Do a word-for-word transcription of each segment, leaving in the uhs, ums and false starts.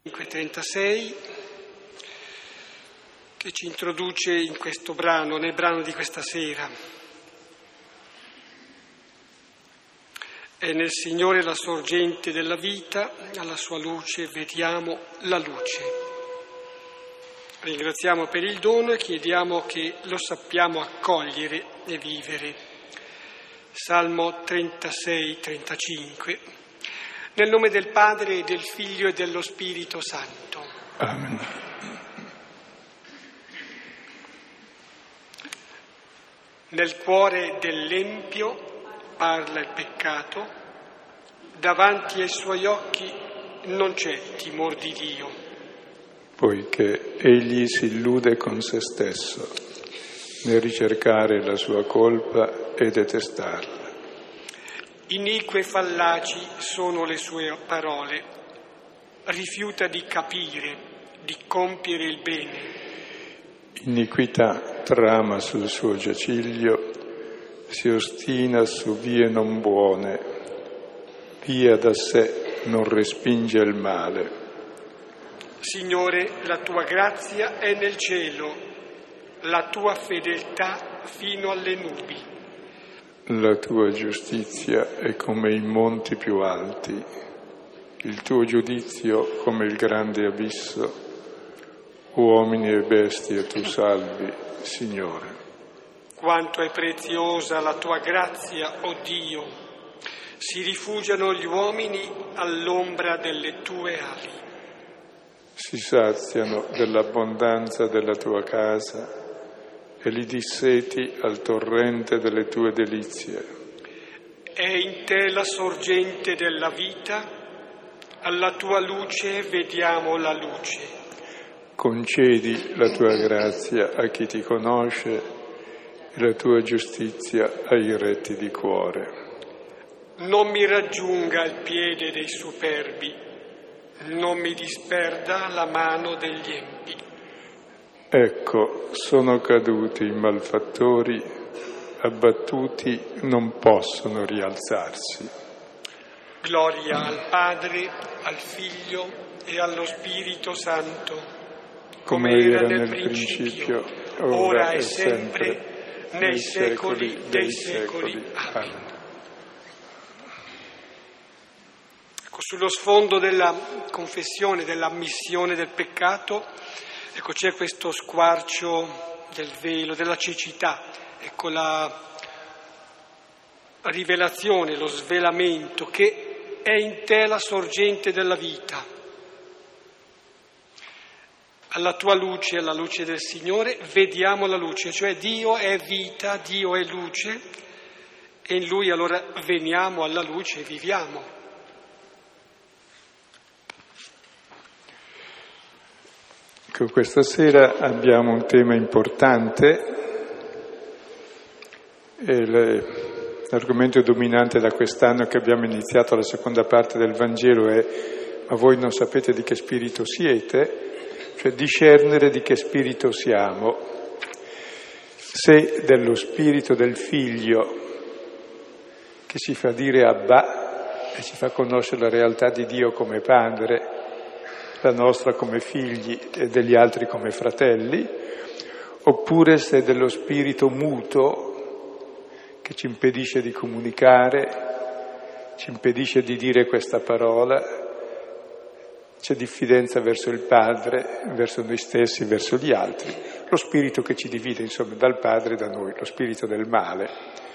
cinque trentasei, che ci introduce in questo brano, nel brano di questa sera. È nel Signore la sorgente della vita, alla sua luce vediamo la luce. Ringraziamo per il dono e chiediamo che lo sappiamo accogliere e vivere. Salmo trentasei trentacinque. Nel nome del Padre, e del Figlio e dello Spirito Santo. Amen. Nel cuore dell'empio parla il peccato, davanti ai suoi occhi non c'è timor di Dio. Poiché egli si illude con se stesso nel ricercare la sua colpa e detestarla. Inique e fallaci sono le sue parole, rifiuta di capire, di compiere il bene. Iniquità trama sul suo giaciglio, si ostina su vie non buone, via da sé non respinge il male. Signore, la tua grazia è nel cielo, la tua fedeltà fino alle nubi. La tua giustizia è come i monti più alti, il tuo giudizio come il grande abisso. Uomini e bestie tu salvi, Signore. Quanto è preziosa la tua grazia, o Dio! Si rifugiano gli uomini all'ombra delle tue ali. Si saziano dell'abbondanza della tua casa e li disseti al torrente delle tue delizie. È in te la sorgente della vita, alla tua luce vediamo la luce. Concedi la tua grazia a chi ti conosce e la tua giustizia ai retti di cuore. Non mi raggiunga il piede dei superbi, non mi disperda la mano degli empi. Ecco, sono caduti i malfattori, abbattuti non possono rialzarsi. Gloria al Padre, al Figlio e allo Spirito Santo, come, come era nel principio, principio ora e sempre, sempre nei secoli dei secoli. secoli. Amen. Ecco, sullo sfondo della confessione, dell'ammissione del peccato, ecco, c'è questo squarcio del velo, della cecità, ecco la rivelazione, lo svelamento che è in te la sorgente della vita. Alla tua luce, alla luce del Signore, vediamo la luce, cioè Dio è vita, Dio è luce e in Lui allora veniamo alla luce e viviamo. Ecco, questa sera abbiamo un tema importante, e l'argomento dominante da quest'anno che abbiamo iniziato la seconda parte del Vangelo è «Ma voi non sapete di che spirito siete?» Cioè discernere di che spirito siamo, se dello spirito del Figlio che ci fa dire Abba e ci fa conoscere la realtà di Dio come Padre, la nostra come figli e degli altri come fratelli, oppure se dello spirito muto che ci impedisce di comunicare, ci impedisce di dire questa parola. C'è diffidenza verso il Padre, verso noi stessi, verso gli altri, lo spirito che ci divide, insomma, dal Padre e da noi, lo spirito del male.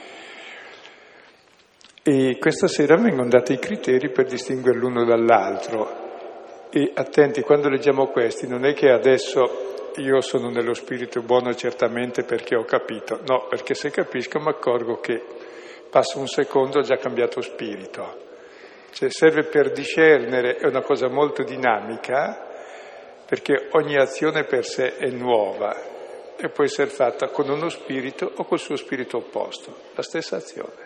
E questa sera vengono dati i criteri per distinguere l'uno dall'altro. E attenti, quando leggiamo questi, non è che adesso io sono nello spirito buono certamente perché ho capito, no, perché se capisco mi accorgo che passa un secondo ho già cambiato spirito. Cioè serve per discernere, è una cosa molto dinamica, perché ogni azione per sé è nuova e può essere fatta con uno spirito o col suo spirito opposto, la stessa azione.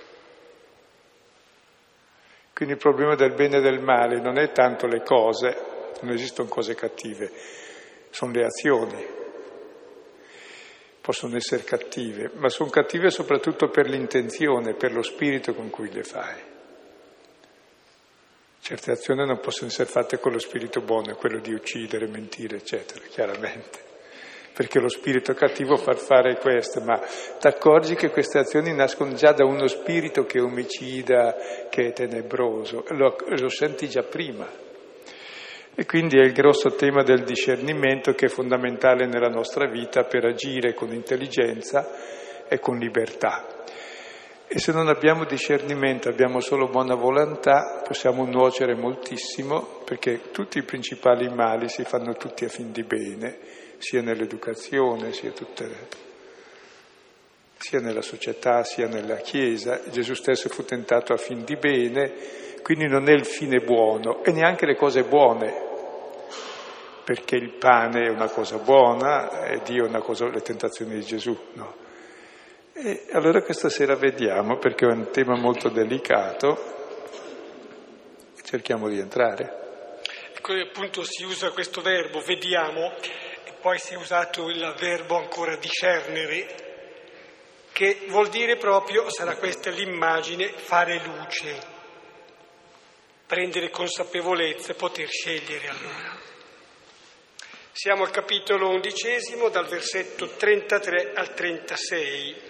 Quindi il problema del bene e del male non è tanto le cose, non esistono cose cattive, sono le azioni. Possono essere cattive, ma sono cattive soprattutto per l'intenzione, per lo spirito con cui le fai. Certe azioni non possono essere fatte con lo spirito buono, quello di uccidere, mentire, eccetera, chiaramente. Perché lo spirito cattivo fa fare questo, ma ti accorgi che queste azioni nascono già da uno spirito che è omicida, che è tenebroso, lo, lo senti già prima. E quindi è il grosso tema del discernimento che è fondamentale nella nostra vita per agire con intelligenza e con libertà. E se non abbiamo discernimento, abbiamo solo buona volontà, possiamo nuocere moltissimo, perché tutti i principali mali si fanno tutti a fin di bene, sia nell'educazione, sia, tutte le, sia nella società, sia nella Chiesa. Gesù stesso fu tentato a fin di bene, quindi non è il fine buono, e neanche le cose buone, perché il pane è una cosa buona, e Dio è una cosa, le tentazioni di Gesù, no? E allora questa sera vediamo, perché è un tema molto delicato, cerchiamo di entrare. Ecco, appunto si usa questo verbo, vediamo, e poi si è usato il verbo ancora discernere, che vuol dire proprio, sarà questa l'immagine, fare luce, prendere consapevolezza e poter scegliere allora. Siamo al capitolo undicesimo, dal versetto trentatré al trentasei.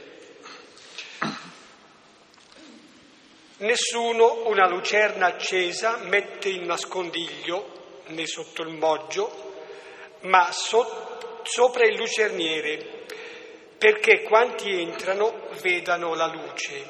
Nessuno una lucerna accesa mette in nascondiglio né sotto il moggio, ma so- sopra il lucerniere, perché quanti entrano vedano la luce.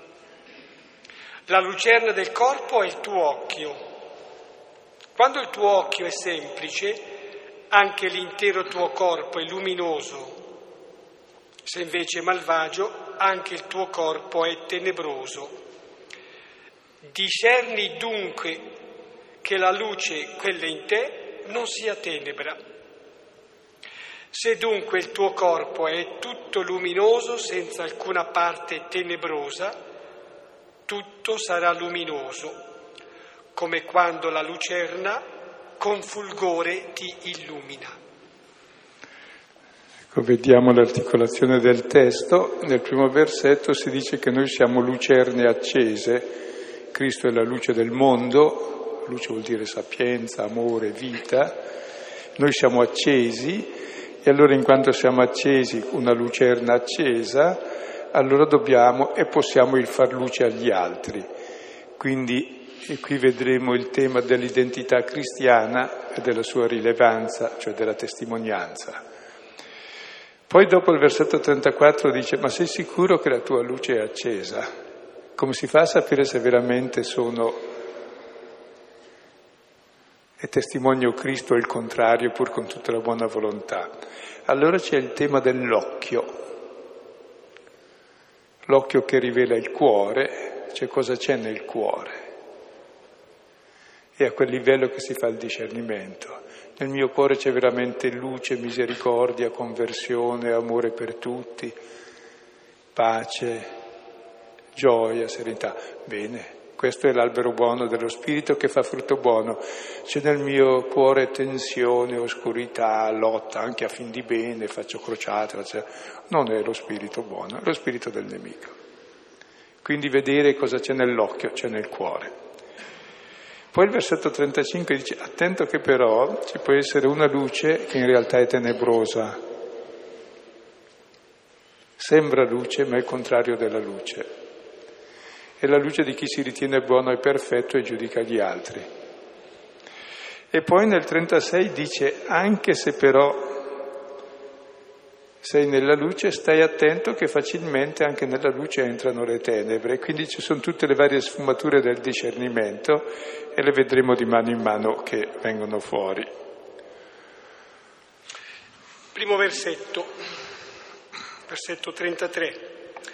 La lucerna del corpo è il tuo occhio. Quando il tuo occhio è semplice, anche l'intero tuo corpo è luminoso. Se invece è malvagio, anche il tuo corpo è tenebroso. Discerni dunque che la luce, quella in te, non sia tenebra. Se dunque il tuo corpo è tutto luminoso, senza alcuna parte tenebrosa, tutto sarà luminoso, come quando la lucerna con fulgore ti illumina. Ecco, vediamo l'articolazione del testo. Nel primo versetto si dice che noi siamo lucerne accese. Cristo è la luce del mondo, luce vuol dire sapienza, amore, vita. Noi siamo accesi e allora in quanto siamo accesi, una lucerna accesa, allora dobbiamo e possiamo il far luce agli altri. Quindi e qui vedremo il tema dell'identità cristiana e della sua rilevanza, cioè della testimonianza. Poi dopo il versetto trentaquattro dice: ma sei sicuro che la tua luce è accesa? Come si fa a sapere se veramente sono e testimonio Cristo o il contrario, pur con tutta la buona volontà? Allora c'è il tema dell'occhio, l'occhio che rivela il cuore, cioè cosa c'è nel cuore. È a quel livello che si fa il discernimento. Nel mio cuore c'è veramente luce, misericordia, conversione, amore per tutti, pace, gioia, serenità. Bene, questo è l'albero buono dello spirito che fa frutto buono. C'è nel mio cuore tensione, oscurità, lotta, anche a fin di bene, faccio crociate, faccio... non è lo spirito buono, è lo spirito del nemico. Quindi vedere cosa c'è nell'occhio, c'è nel cuore. Poi il versetto trentacinque dice: attento che però ci può essere una luce che in realtà è tenebrosa. Sembra luce, ma è il contrario della luce. È la luce di chi si ritiene buono e perfetto e giudica gli altri. E poi nel trentasei dice: anche se però sei nella luce, stai attento che facilmente anche nella luce entrano le tenebre. Quindi ci sono tutte le varie sfumature del discernimento e le vedremo di mano in mano che vengono fuori. Primo versetto, versetto trentatré.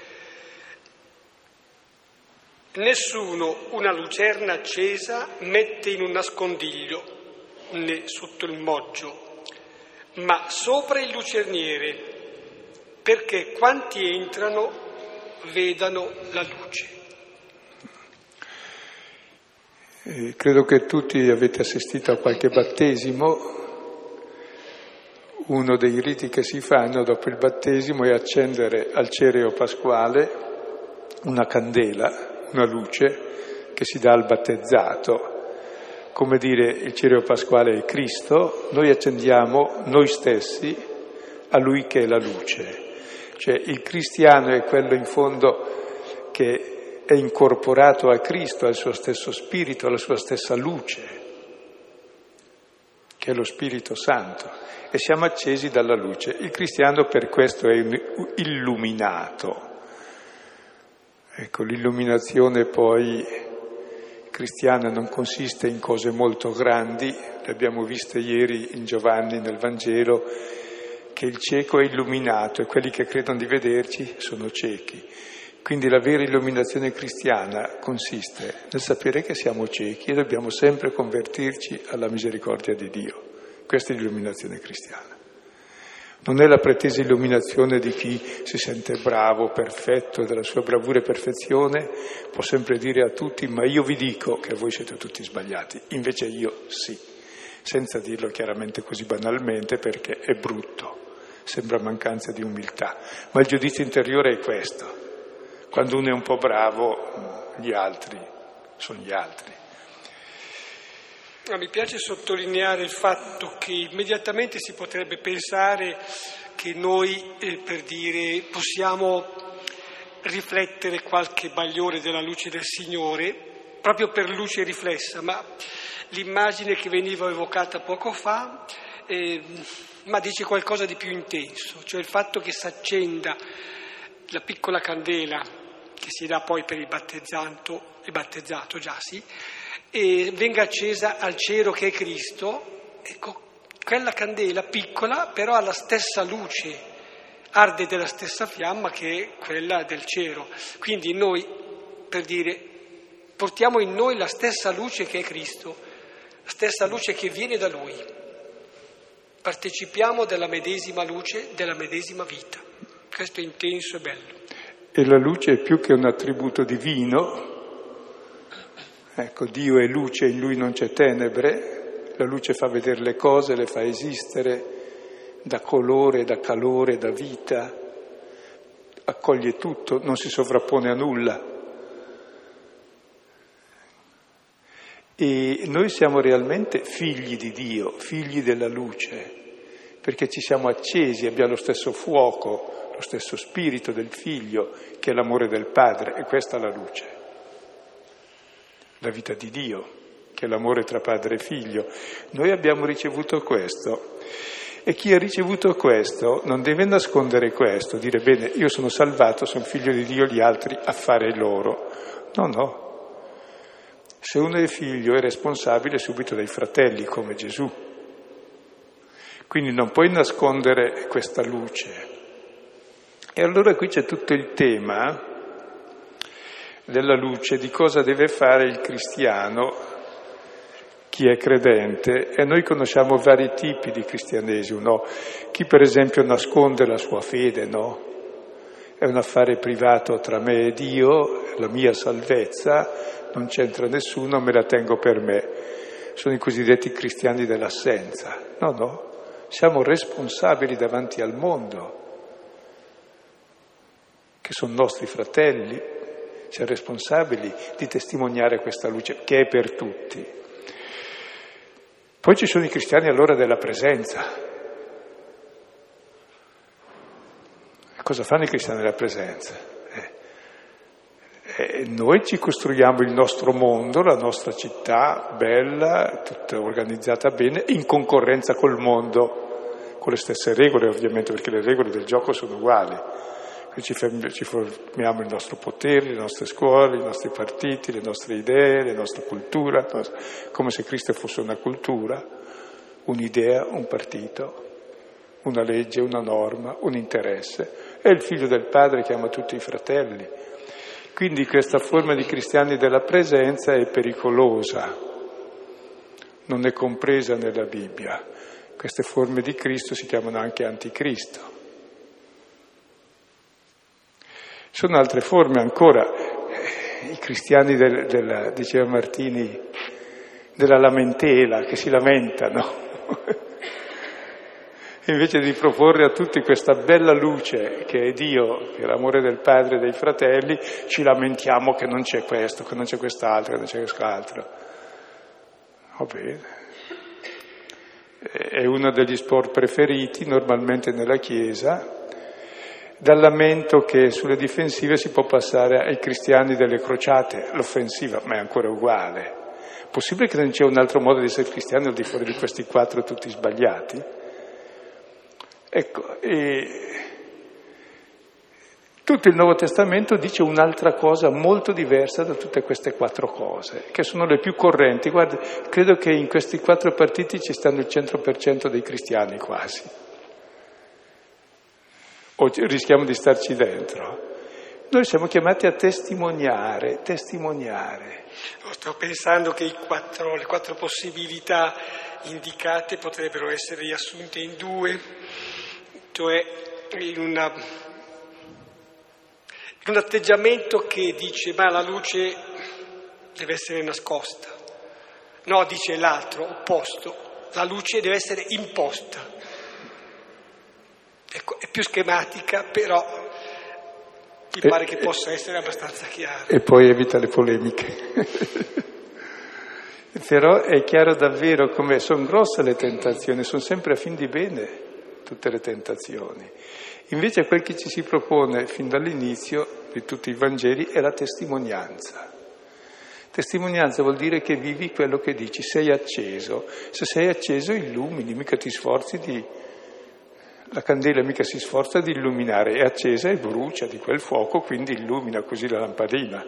Nessuno una lucerna accesa mette in un nascondiglio né sotto il moggio, ma sopra il lucerniere, perché quanti entrano vedano la luce. Eh, credo che tutti avete assistito a qualche battesimo. Uno dei riti che si fanno dopo il battesimo è accendere al cereo pasquale una candela, una luce che si dà al battezzato. come dire, il cirio pasquale è Cristo, noi accendiamo noi stessi a Lui che è la luce. Cioè il cristiano è quello in fondo che è incorporato a Cristo, al suo stesso spirito, alla sua stessa luce, che è lo Spirito Santo, e siamo accesi dalla luce. Il cristiano per questo è illuminato. Ecco, l'illuminazione poi cristiana non consiste in cose molto grandi, le abbiamo viste ieri in Giovanni nel Vangelo, che il cieco è illuminato e quelli che credono di vederci sono ciechi. Quindi la vera illuminazione cristiana consiste nel sapere che siamo ciechi e dobbiamo sempre convertirci alla misericordia di Dio. Questa è l'illuminazione cristiana. Non è la pretesa illuminazione di chi si sente bravo, perfetto, della sua bravura e perfezione, può sempre dire a tutti: ma io vi dico che voi siete tutti sbagliati, invece io sì, senza dirlo chiaramente così banalmente perché è brutto, sembra mancanza di umiltà, ma il giudizio interiore è questo. Quando uno è un po' bravo, gli altri sono gli altri. Mi piace sottolineare il fatto che immediatamente si potrebbe pensare che noi, eh, per dire, possiamo riflettere qualche bagliore della luce del Signore, proprio per luce riflessa, ma l'immagine che veniva evocata poco fa, eh, ma dice qualcosa di più intenso, cioè il fatto che si accenda la piccola candela che si dà poi per il battezzato, il battezzato già sì, e venga accesa al cero che è Cristo. Ecco, quella candela piccola però ha la stessa luce, arde della stessa fiamma che è quella del cero. Quindi noi, per dire, portiamo in noi la stessa luce che è Cristo, la stessa luce che viene da Lui. Partecipiamo della medesima luce, della medesima vita. Questo è intenso e bello. E la luce è più che un attributo divino. Ecco, Dio è luce, in Lui non c'è tenebre, la luce fa vedere le cose, le fa esistere, dà colore, dà calore, dà vita, accoglie tutto, non si sovrappone a nulla. E noi siamo realmente figli di Dio, figli della luce, perché ci siamo accesi, abbiamo lo stesso fuoco, lo stesso spirito del Figlio, che è l'amore del Padre, e questa è la luce. La vita di Dio, che è l'amore tra padre e figlio. Noi abbiamo ricevuto questo e chi ha ricevuto questo non deve nascondere questo, dire bene, io sono salvato, sono figlio di Dio, gli altri affare loro. No, no. Se uno è figlio è responsabile subito dai fratelli, come Gesù. Quindi non puoi nascondere questa luce. E allora qui c'è tutto il tema della luce, di cosa deve fare il cristiano, chi è credente, e noi conosciamo vari tipi di cristianesimo, no? Chi per esempio nasconde la sua fede, no? È un affare privato tra me e Dio, la mia salvezza, non c'entra nessuno, me la tengo per me. Sono i cosiddetti cristiani dell'assenza. No, no, siamo responsabili davanti al mondo, che sono nostri fratelli. Siamo responsabili di testimoniare questa luce che è per tutti. Poi ci sono i cristiani allora della presenza. Cosa fanno i cristiani della presenza? Eh, eh, noi ci costruiamo il nostro mondo, la nostra città bella, tutta organizzata bene, in concorrenza col mondo, con le stesse regole ovviamente, perché le regole del gioco sono uguali. Ci formiamo il nostro potere, le nostre scuole, i nostri partiti, le nostre idee, la nostra cultura, come se Cristo fosse una cultura, un'idea, un partito, una legge, una norma, un interesse. E il Figlio del Padre chiama tutti i fratelli. Quindi questa forma di cristiani della presenza è pericolosa, non è compresa nella Bibbia. Queste forme di Cristo si chiamano anche anticristo. Sono altre forme ancora, i cristiani del, della, diceva Martini, della lamentela, che si lamentano. Invece di proporre a tutti questa bella luce che è Dio, che è l'amore del Padre e dei fratelli, ci lamentiamo che non c'è questo, che non c'è quest'altro, che non c'è quest'altro. Va bene. È uno degli sport preferiti normalmente nella Chiesa, dal lamento che sulle difensive si può passare ai cristiani delle crociate, l'offensiva, ma è ancora uguale. Possibile che non c'è un altro modo di essere cristiani al di fuori di questi quattro tutti sbagliati? Ecco, e tutto il Nuovo Testamento dice un'altra cosa molto diversa da tutte queste quattro cose, che sono le più correnti. Guarda, credo che in questi quattro partiti ci stanno il cento per cento dei cristiani quasi. O rischiamo di starci dentro. Noi siamo chiamati a testimoniare, testimoniare. Sto pensando che i quattro, le quattro possibilità indicate potrebbero essere riassunte in due, cioè in una... un atteggiamento che dice ma la luce deve essere nascosta. No, dice l'altro, opposto, la luce deve essere imposta. Ecco, è più schematica, però mi e, pare che e, possa essere abbastanza chiara. E poi evita le polemiche. Però è chiaro davvero come sono grosse le tentazioni, sono sempre a fin di bene tutte le tentazioni. Invece quel che ci si propone fin dall'inizio di tutti i Vangeli è la testimonianza. Testimonianza vuol dire che vivi quello che dici, sei acceso. Se sei acceso illumini, mica ti sforzi di... La candela mica si sforza di illuminare, è accesa e brucia di quel fuoco, quindi illumina così la lampadina.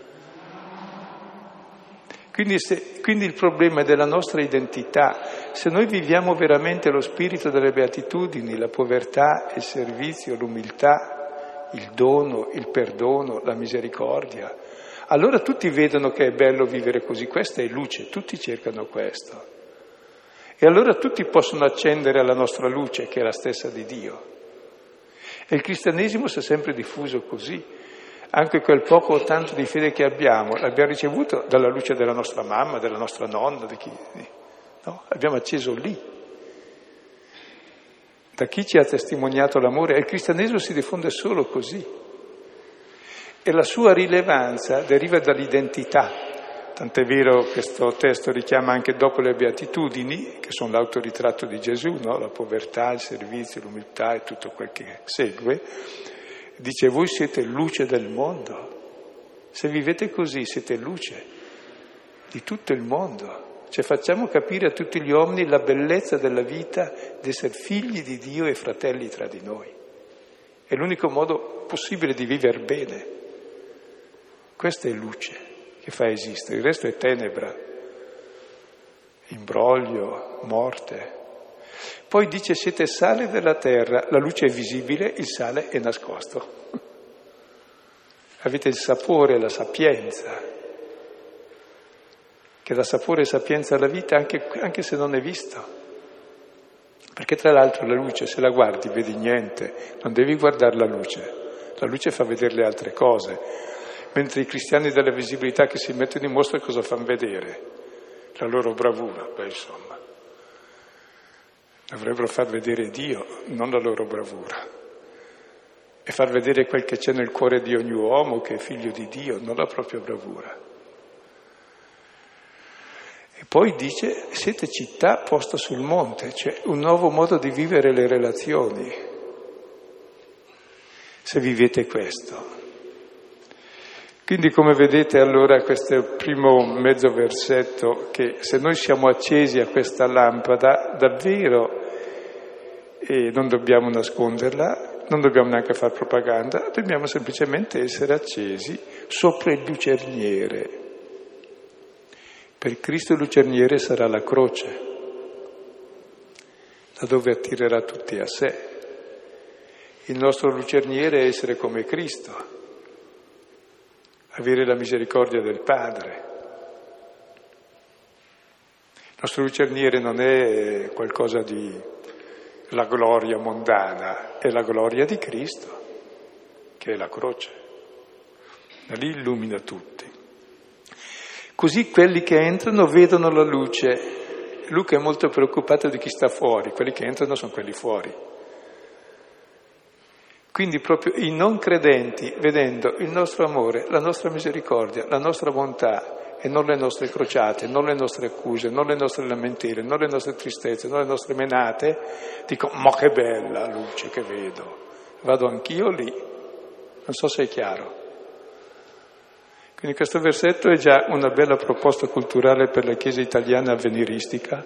Quindi, se, quindi il problema è della nostra identità. Se noi viviamo veramente lo spirito delle beatitudini, la povertà, il servizio, l'umiltà, il dono, il perdono, la misericordia, allora tutti vedono che è bello vivere così. Questa è luce, tutti cercano questo. E allora tutti possono accendere alla nostra luce, che è la stessa di Dio. E il cristianesimo si è sempre diffuso così. Anche quel poco o tanto di fede che abbiamo, l'abbiamo ricevuto dalla luce della nostra mamma, della nostra nonna, di chi, no? Abbiamo acceso lì. Da chi ci ha testimoniato l'amore, e il cristianesimo si diffonde solo così. E la sua rilevanza deriva dall'identità. Tant'è vero che questo testo richiama anche dopo le beatitudini, che sono l'autoritratto di Gesù, no? La povertà, il servizio, l'umiltà e tutto quel che segue. Dice, voi siete luce del mondo. Se vivete così siete luce di tutto il mondo. Cioè facciamo capire a tutti gli uomini la bellezza della vita, di essere figli di Dio e fratelli tra di noi. È l'unico modo possibile di vivere bene. Questa è luce che fa esistere, il resto è tenebra, imbroglio, morte. Poi dice siete sale della terra, la luce è visibile, il sale è nascosto. Avete il sapore, la sapienza, che dà sapore e sapienza alla vita anche, anche se non è visto. Perché tra l'altro la luce, se la guardi, vedi niente, non devi guardare la luce, la luce fa vedere le altre cose. Mentre i cristiani della visibilità che si mettono in mostra cosa fanno vedere? La loro bravura, beh insomma. Dovrebbero far vedere Dio, non la loro bravura. E far vedere quel che c'è nel cuore di ogni uomo, che è figlio di Dio, non la propria bravura. E poi dice, siete città posta sul monte, cioè un nuovo modo di vivere le relazioni. Se vivete questo. Quindi come vedete allora questo è il primo mezzo versetto, che se noi siamo accesi a questa lampada davvero e non dobbiamo nasconderla, non dobbiamo neanche fare propaganda, dobbiamo semplicemente essere accesi sopra il lucerniere. Per Cristo il lucerniere sarà la croce, da dove attirerà tutti a sé. Il nostro lucerniere è essere come Cristo, avere la misericordia del Padre. Il nostro lucerniere non è qualcosa di la gloria mondana, è la gloria di Cristo, che è la croce. Da lì illumina tutti. Così quelli che entrano vedono la luce. Luca è molto preoccupato di chi sta fuori, quelli che entrano sono quelli fuori. Quindi proprio i non credenti, vedendo il nostro amore, la nostra misericordia, la nostra bontà, e non le nostre crociate, non le nostre accuse, non le nostre lamentele, non le nostre tristezze, non le nostre menate, dico, ma che bella luce che vedo, vado anch'io lì, non so se è chiaro. Quindi questo versetto è già una bella proposta culturale per la Chiesa italiana avveniristica,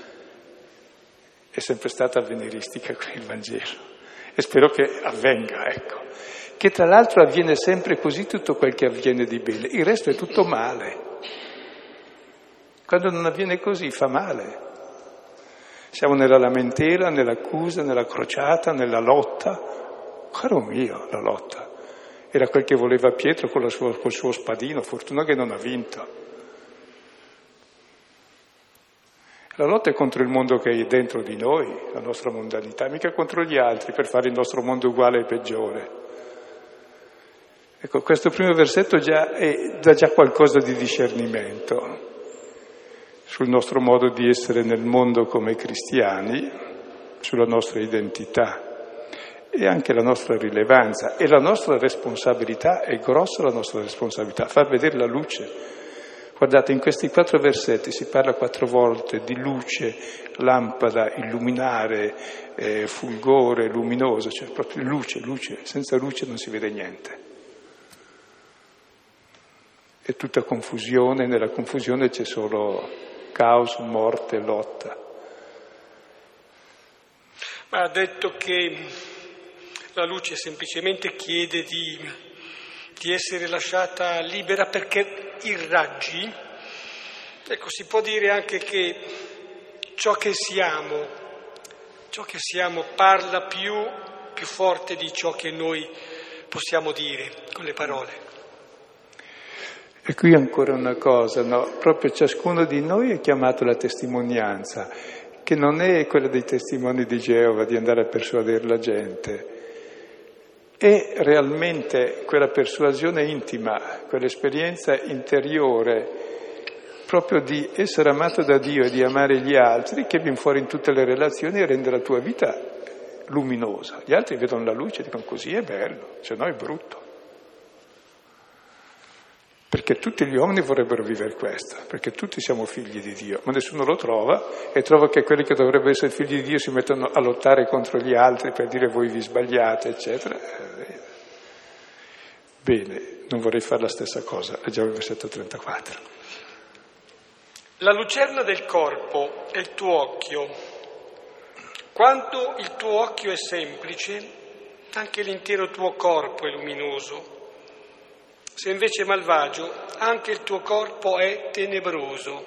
è sempre stata avveniristica con il Vangelo e spero che avvenga, ecco. Che tra l'altro avviene sempre così tutto quel che avviene di bene, il resto è tutto male. Quando non avviene così fa male. Siamo nella lamentela, nell'accusa, nella crociata, nella lotta. Caro mio, la lotta. Era quel che voleva Pietro con la sua, col suo spadino, fortuna che non ha vinto. La lotta è contro il mondo che è dentro di noi, la nostra mondanità, mica contro gli altri per fare il nostro mondo uguale e peggiore. Ecco, questo primo versetto già è, dà già qualcosa di discernimento sul nostro modo di essere nel mondo come cristiani, sulla nostra identità e anche la nostra rilevanza e la nostra responsabilità, è grossa la nostra responsabilità, far vedere la luce. Guardate, in questi quattro versetti si parla quattro volte di luce, lampada, illuminare, eh, fulgore, luminoso, cioè proprio luce, luce, senza luce non si vede niente. È tutta confusione, nella confusione c'è solo caos, morte, lotta. Ma ha detto che la luce semplicemente chiede di, di essere lasciata libera perché irraggi. Ecco, si può dire anche che ciò che siamo, ciò che siamo parla più, più forte di ciò che noi possiamo dire con le parole. E qui ancora una cosa, no? Proprio ciascuno di noi è chiamato alla testimonianza, che non è quella dei testimoni di Geova, di andare a persuadere la gente, è realmente quella persuasione intima, quell'esperienza interiore, proprio di essere amato da Dio e di amare gli altri, che viene fuori in tutte le relazioni e rende la tua vita luminosa. Gli altri vedono la luce e dicono così è bello, se no è brutto. Perché tutti gli uomini vorrebbero vivere questo, perché tutti siamo figli di Dio, ma nessuno lo trova e trova che quelli che dovrebbero essere figli di Dio si mettono a lottare contro gli altri per dire voi vi sbagliate, eccetera. Bene, non vorrei fare la stessa cosa, leggiamo il versetto trentaquattro. La lucerna del corpo è il tuo occhio. Quando il tuo occhio è semplice, anche l'intero tuo corpo è luminoso. Se invece è malvagio, anche il tuo corpo è tenebroso.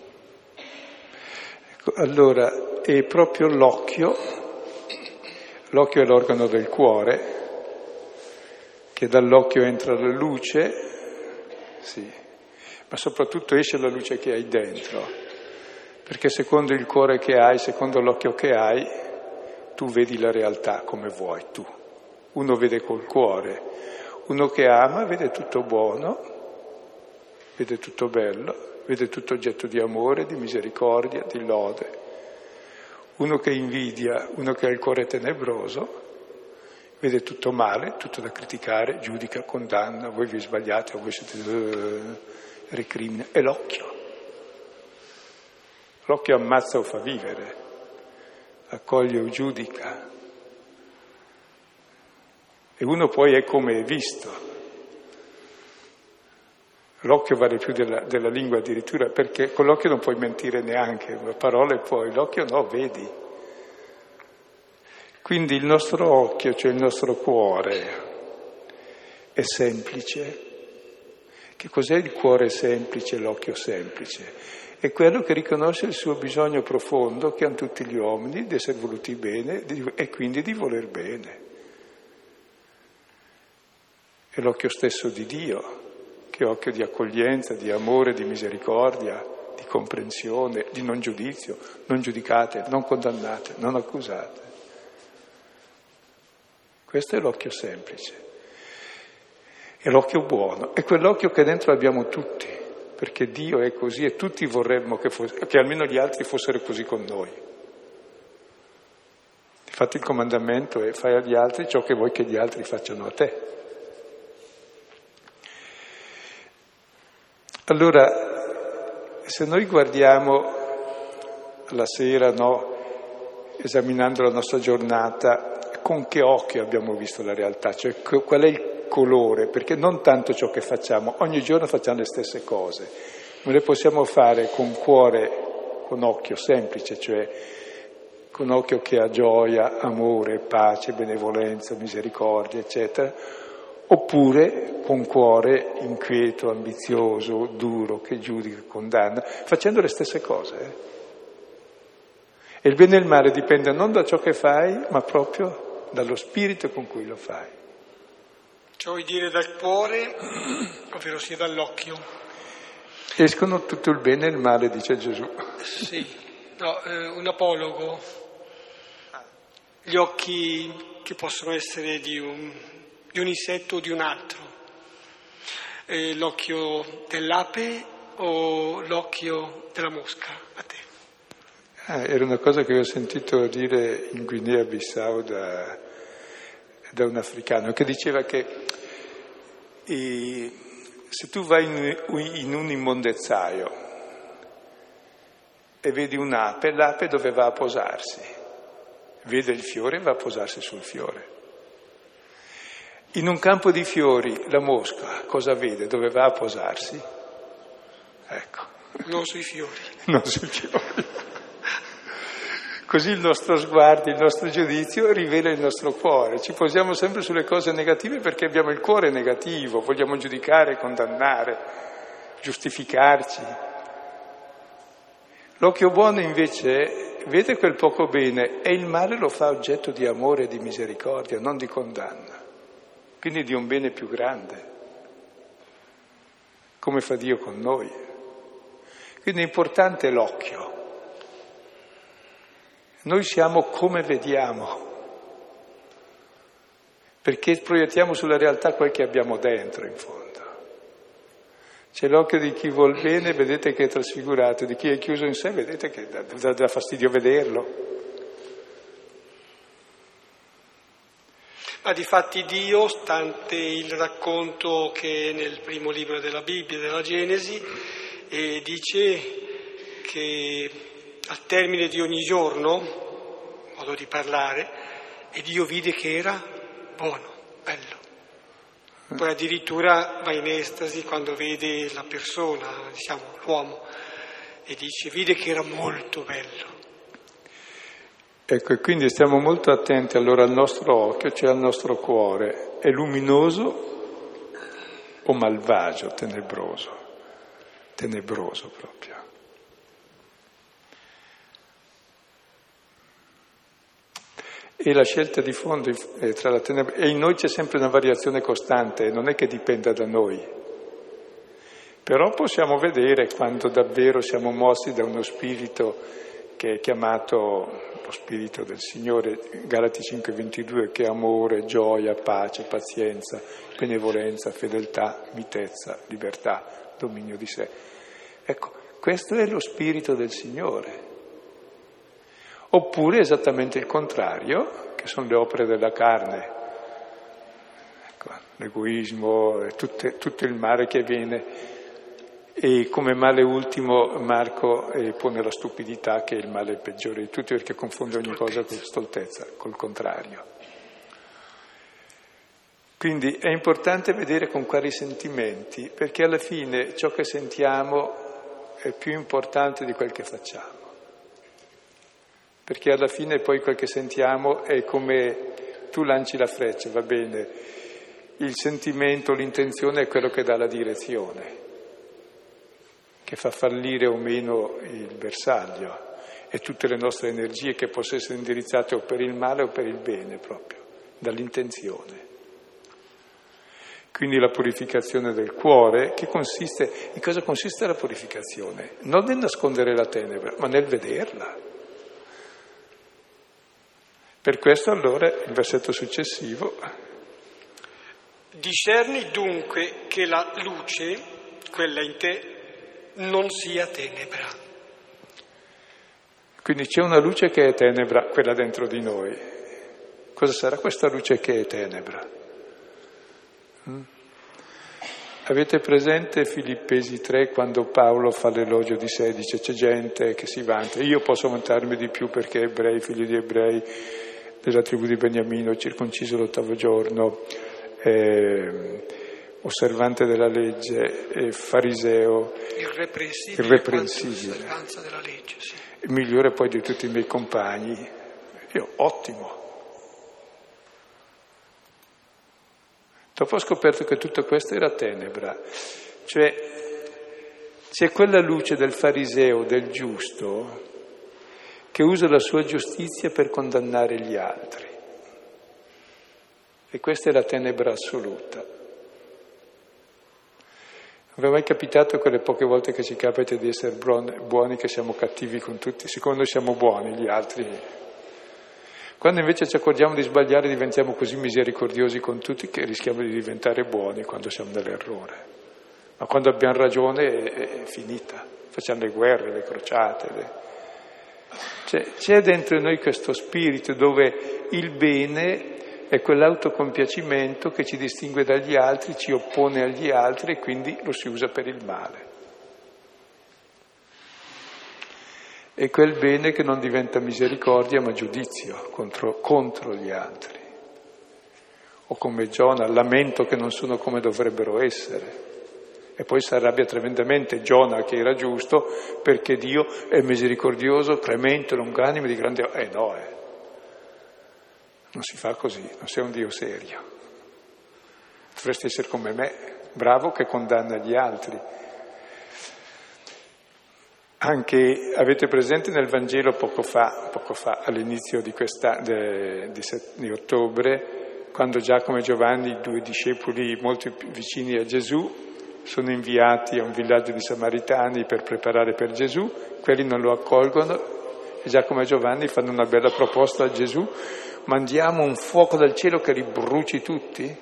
Ecco, allora, è proprio l'occhio, l'occhio è l'organo del cuore, che dall'occhio entra la luce, sì, ma soprattutto esce la luce che hai dentro, perché secondo il cuore che hai, secondo l'occhio che hai, tu vedi la realtà come vuoi tu. Uno vede col cuore. Uno che ama vede tutto buono, vede tutto bello, vede tutto oggetto di amore, di misericordia, di lode. Uno che invidia, uno che ha il cuore tenebroso, vede tutto male, tutto da criticare, giudica, condanna, voi vi sbagliate, voi siete uh, recrimina. È l'occhio. L'occhio ammazza o fa vivere, accoglie o giudica. E uno poi è come è visto. L'occhio vale più della, della lingua addirittura, perché con l'occhio non puoi mentire neanche, ma parole puoi, l'occhio no, vedi. Quindi il nostro occhio, cioè il nostro cuore, è semplice. Che cos'è il cuore semplice, l'occhio semplice? È quello che riconosce il suo bisogno profondo che hanno tutti gli uomini di essere voluti bene e quindi di voler bene. È l'occhio stesso di Dio, che è occhio di accoglienza, di amore, di misericordia, di comprensione, di non giudizio, non giudicate, non condannate, non accusate. Questo è l'occhio semplice. È l'occhio buono, è quell'occhio che dentro abbiamo tutti, perché Dio è così e tutti vorremmo che, fosse, che almeno gli altri fossero così con noi. Infatti il comandamento è fai agli altri ciò che vuoi che gli altri facciano a te. Allora, se noi guardiamo la sera, no, esaminando la nostra giornata, con che occhio abbiamo visto la realtà, cioè qual è il colore, perché non tanto ciò che facciamo, ogni giorno facciamo le stesse cose, ma le possiamo fare con cuore, con occhio semplice, cioè con occhio che ha gioia, amore, pace, benevolenza, misericordia, eccetera, oppure con cuore inquieto, ambizioso, duro, che giudica, condanna, facendo le stesse cose. Eh? E il bene e il male dipende non da ciò che fai, ma proprio dallo spirito con cui lo fai. Ciò vuol dire dal cuore, ovvero sia dall'occhio. Escono tutto il bene e il male, dice Gesù. Sì, no, eh, un apologo. Gli occhi che possono essere di un, di un insetto o di un altro. Eh, l'occhio dell'ape o l'occhio della mosca, a te. Ah, era una cosa che avevo sentito dire in Guinea-Bissau da, da un africano, che diceva che eh, se tu vai in, in un immondezzaio e vedi un'ape, l'ape dove va a posarsi? Vede il fiore e va a posarsi sul fiore. In un campo di fiori la mosca cosa vede? Dove va a posarsi? Ecco. Non sui fiori. Non sui fiori. Così il nostro sguardo, il nostro giudizio rivela il nostro cuore. Ci posiamo sempre sulle cose negative perché abbiamo il cuore negativo, vogliamo giudicare, condannare, giustificarci. L'occhio buono invece vede quel poco bene e il male lo fa oggetto di amore e di misericordia, non di condanna, quindi di un bene più grande, come fa Dio con noi. Quindi è importante l'occhio. Noi siamo come vediamo, perché proiettiamo sulla realtà quel che abbiamo dentro, in fondo. C'è l'occhio di chi vuol bene, vedete che è trasfigurato, di chi è chiuso in sé, vedete che dà, dà, dà fastidio vederlo. Ma difatti Dio, stante il racconto che è nel primo libro della Bibbia, della Genesi, e dice che al termine di ogni giorno, modo di parlare, e Dio vide che era buono, bello. Poi addirittura va in estasi quando vede la persona, diciamo l'uomo, e dice, vide che era molto bello. Ecco, e quindi stiamo molto attenti allora al nostro occhio, cioè al nostro cuore. È luminoso o malvagio, tenebroso? Tenebroso proprio. E la scelta di fondo è tra la tenebra, e in noi c'è sempre una variazione costante, non è che dipenda da noi. Però possiamo vedere quando davvero siamo mossi da uno spirito che è chiamato lo spirito del Signore, Galati cinque ventidue, che è amore, gioia, pace, pazienza, benevolenza, fedeltà, mitezza, libertà, dominio di sé. Ecco, questo è lo spirito del Signore. Oppure esattamente il contrario, che sono le opere della carne, ecco, l'egoismo, tutte, tutto il male che viene, e come male ultimo Marco eh, pone la stupidità, che è il male peggiore di tutti, perché confonde ogni cosa con stoltezza, col contrario. Quindi è importante vedere con quali sentimenti, perché alla fine ciò che sentiamo è più importante di quel che facciamo. Perché alla fine poi quel che sentiamo è come tu lanci la freccia, va bene, il sentimento, l'intenzione è quello che dà la direzione, che fa fallire o meno il bersaglio, e tutte le nostre energie che possono essere indirizzate o per il male o per il bene proprio, dall'intenzione. Quindi la purificazione del cuore, che consiste, in cosa consiste la purificazione? Non nel nascondere la tenebra, ma nel vederla. Per questo allora il versetto successivo. Discerni dunque che la luce, quella in te, non sia tenebra. Quindi c'è una luce che è tenebra, quella dentro di noi. Cosa sarà questa luce che è tenebra? Avete presente Filippesi tre quando Paolo fa l'elogio di sé, dice c'è gente che si vanta, io posso vantarmi di più perché ebrei, figli di ebrei, della tribù di Beniamino, circonciso l'ottavo giorno, eh, osservante della legge, eh, fariseo, irreprensibile, irreprensibile. Osservanza della legge, sì. Il migliore poi di tutti i miei compagni. Io, ottimo. Dopo ho scoperto che tutto questo era tenebra, cioè c'è quella luce del fariseo, del giusto, che usa la sua giustizia per condannare gli altri. E questa è la tenebra assoluta. Non vi è mai capitato quelle poche volte che ci capita di essere buoni che siamo cattivi con tutti? Siccome noi siamo buoni, gli altri... Quando invece ci accorgiamo di sbagliare diventiamo così misericordiosi con tutti che rischiamo di diventare buoni quando siamo nell'errore. Ma quando abbiamo ragione è, è finita, facciamo le guerre, le crociate. Le... Cioè, c'è dentro noi questo spirito dove il bene è quell'autocompiacimento che ci distingue dagli altri, ci oppone agli altri e quindi lo si usa per il male. E quel bene che non diventa misericordia ma giudizio contro, contro gli altri. O come Giona, lamento che non sono come dovrebbero essere. E poi si arrabbia tremendamente Giona che era giusto perché Dio è misericordioso, clemente, longanime, di grande... Eh no, eh. Non si fa così, non sei un Dio serio. Dovresti essere come me, bravo che condanna gli altri. Anche, avete presente nel Vangelo poco fa, poco fa all'inizio di, questa, de, di, di ottobre, quando Giacomo e Giovanni, due discepoli molto vicini a Gesù, sono inviati a un villaggio di Samaritani per preparare per Gesù, quelli non lo accolgono e Giacomo e Giovanni fanno una bella proposta a Gesù: mandiamo un fuoco dal cielo che li bruci tutti?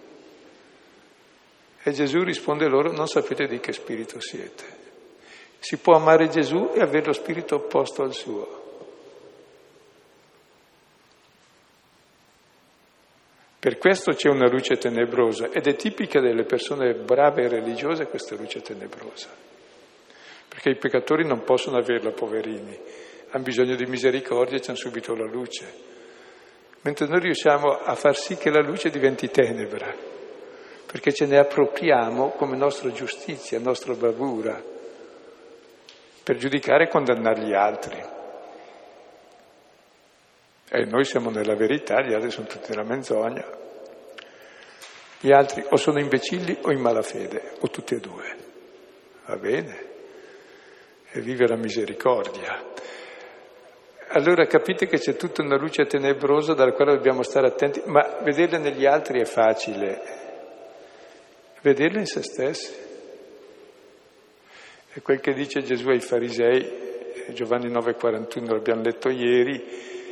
E Gesù risponde loro: non sapete di che spirito siete. Si può amare Gesù e avere lo spirito opposto al suo. Per questo c'è una luce tenebrosa ed è tipica delle persone brave e religiose questa luce tenebrosa. Perché i peccatori non possono averla, poverini, hanno bisogno di misericordia e c'hanno subito la luce. Mentre noi riusciamo a far sì che la luce diventi tenebra, perché ce ne appropriamo come nostra giustizia, nostra bravura, per giudicare e condannare gli altri. E noi siamo nella verità, gli altri sono tutti nella menzogna. Gli altri o sono imbecilli o in malafede, o tutti e due. Va bene? E vive la misericordia. Allora capite che c'è tutta una luce tenebrosa dalla quale dobbiamo stare attenti, ma vederla negli altri è facile, vederla in se stessi. È quel che dice Gesù ai farisei, Giovanni nove quarantuno, l'abbiamo letto ieri,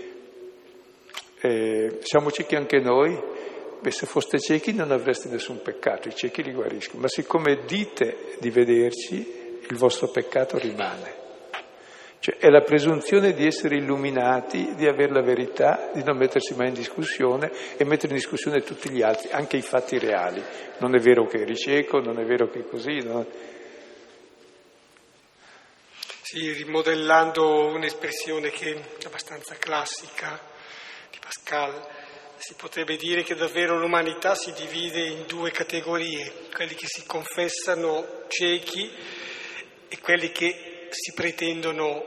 eh, siamo ciechi anche noi? Beh, se foste ciechi non avreste nessun peccato, i ciechi li guariscono, ma siccome dite di vederci, il vostro peccato rimane. Cioè è la presunzione di essere illuminati, di avere la verità, di non mettersi mai in discussione e mettere in discussione tutti gli altri, anche i fatti reali. Non è vero che eri cieco, non è vero che è così, no? Sì, rimodellando un'espressione che è abbastanza classica di Pascal, si potrebbe dire che davvero l'umanità si divide in due categorie, quelli che si confessano ciechi e quelli che si pretendono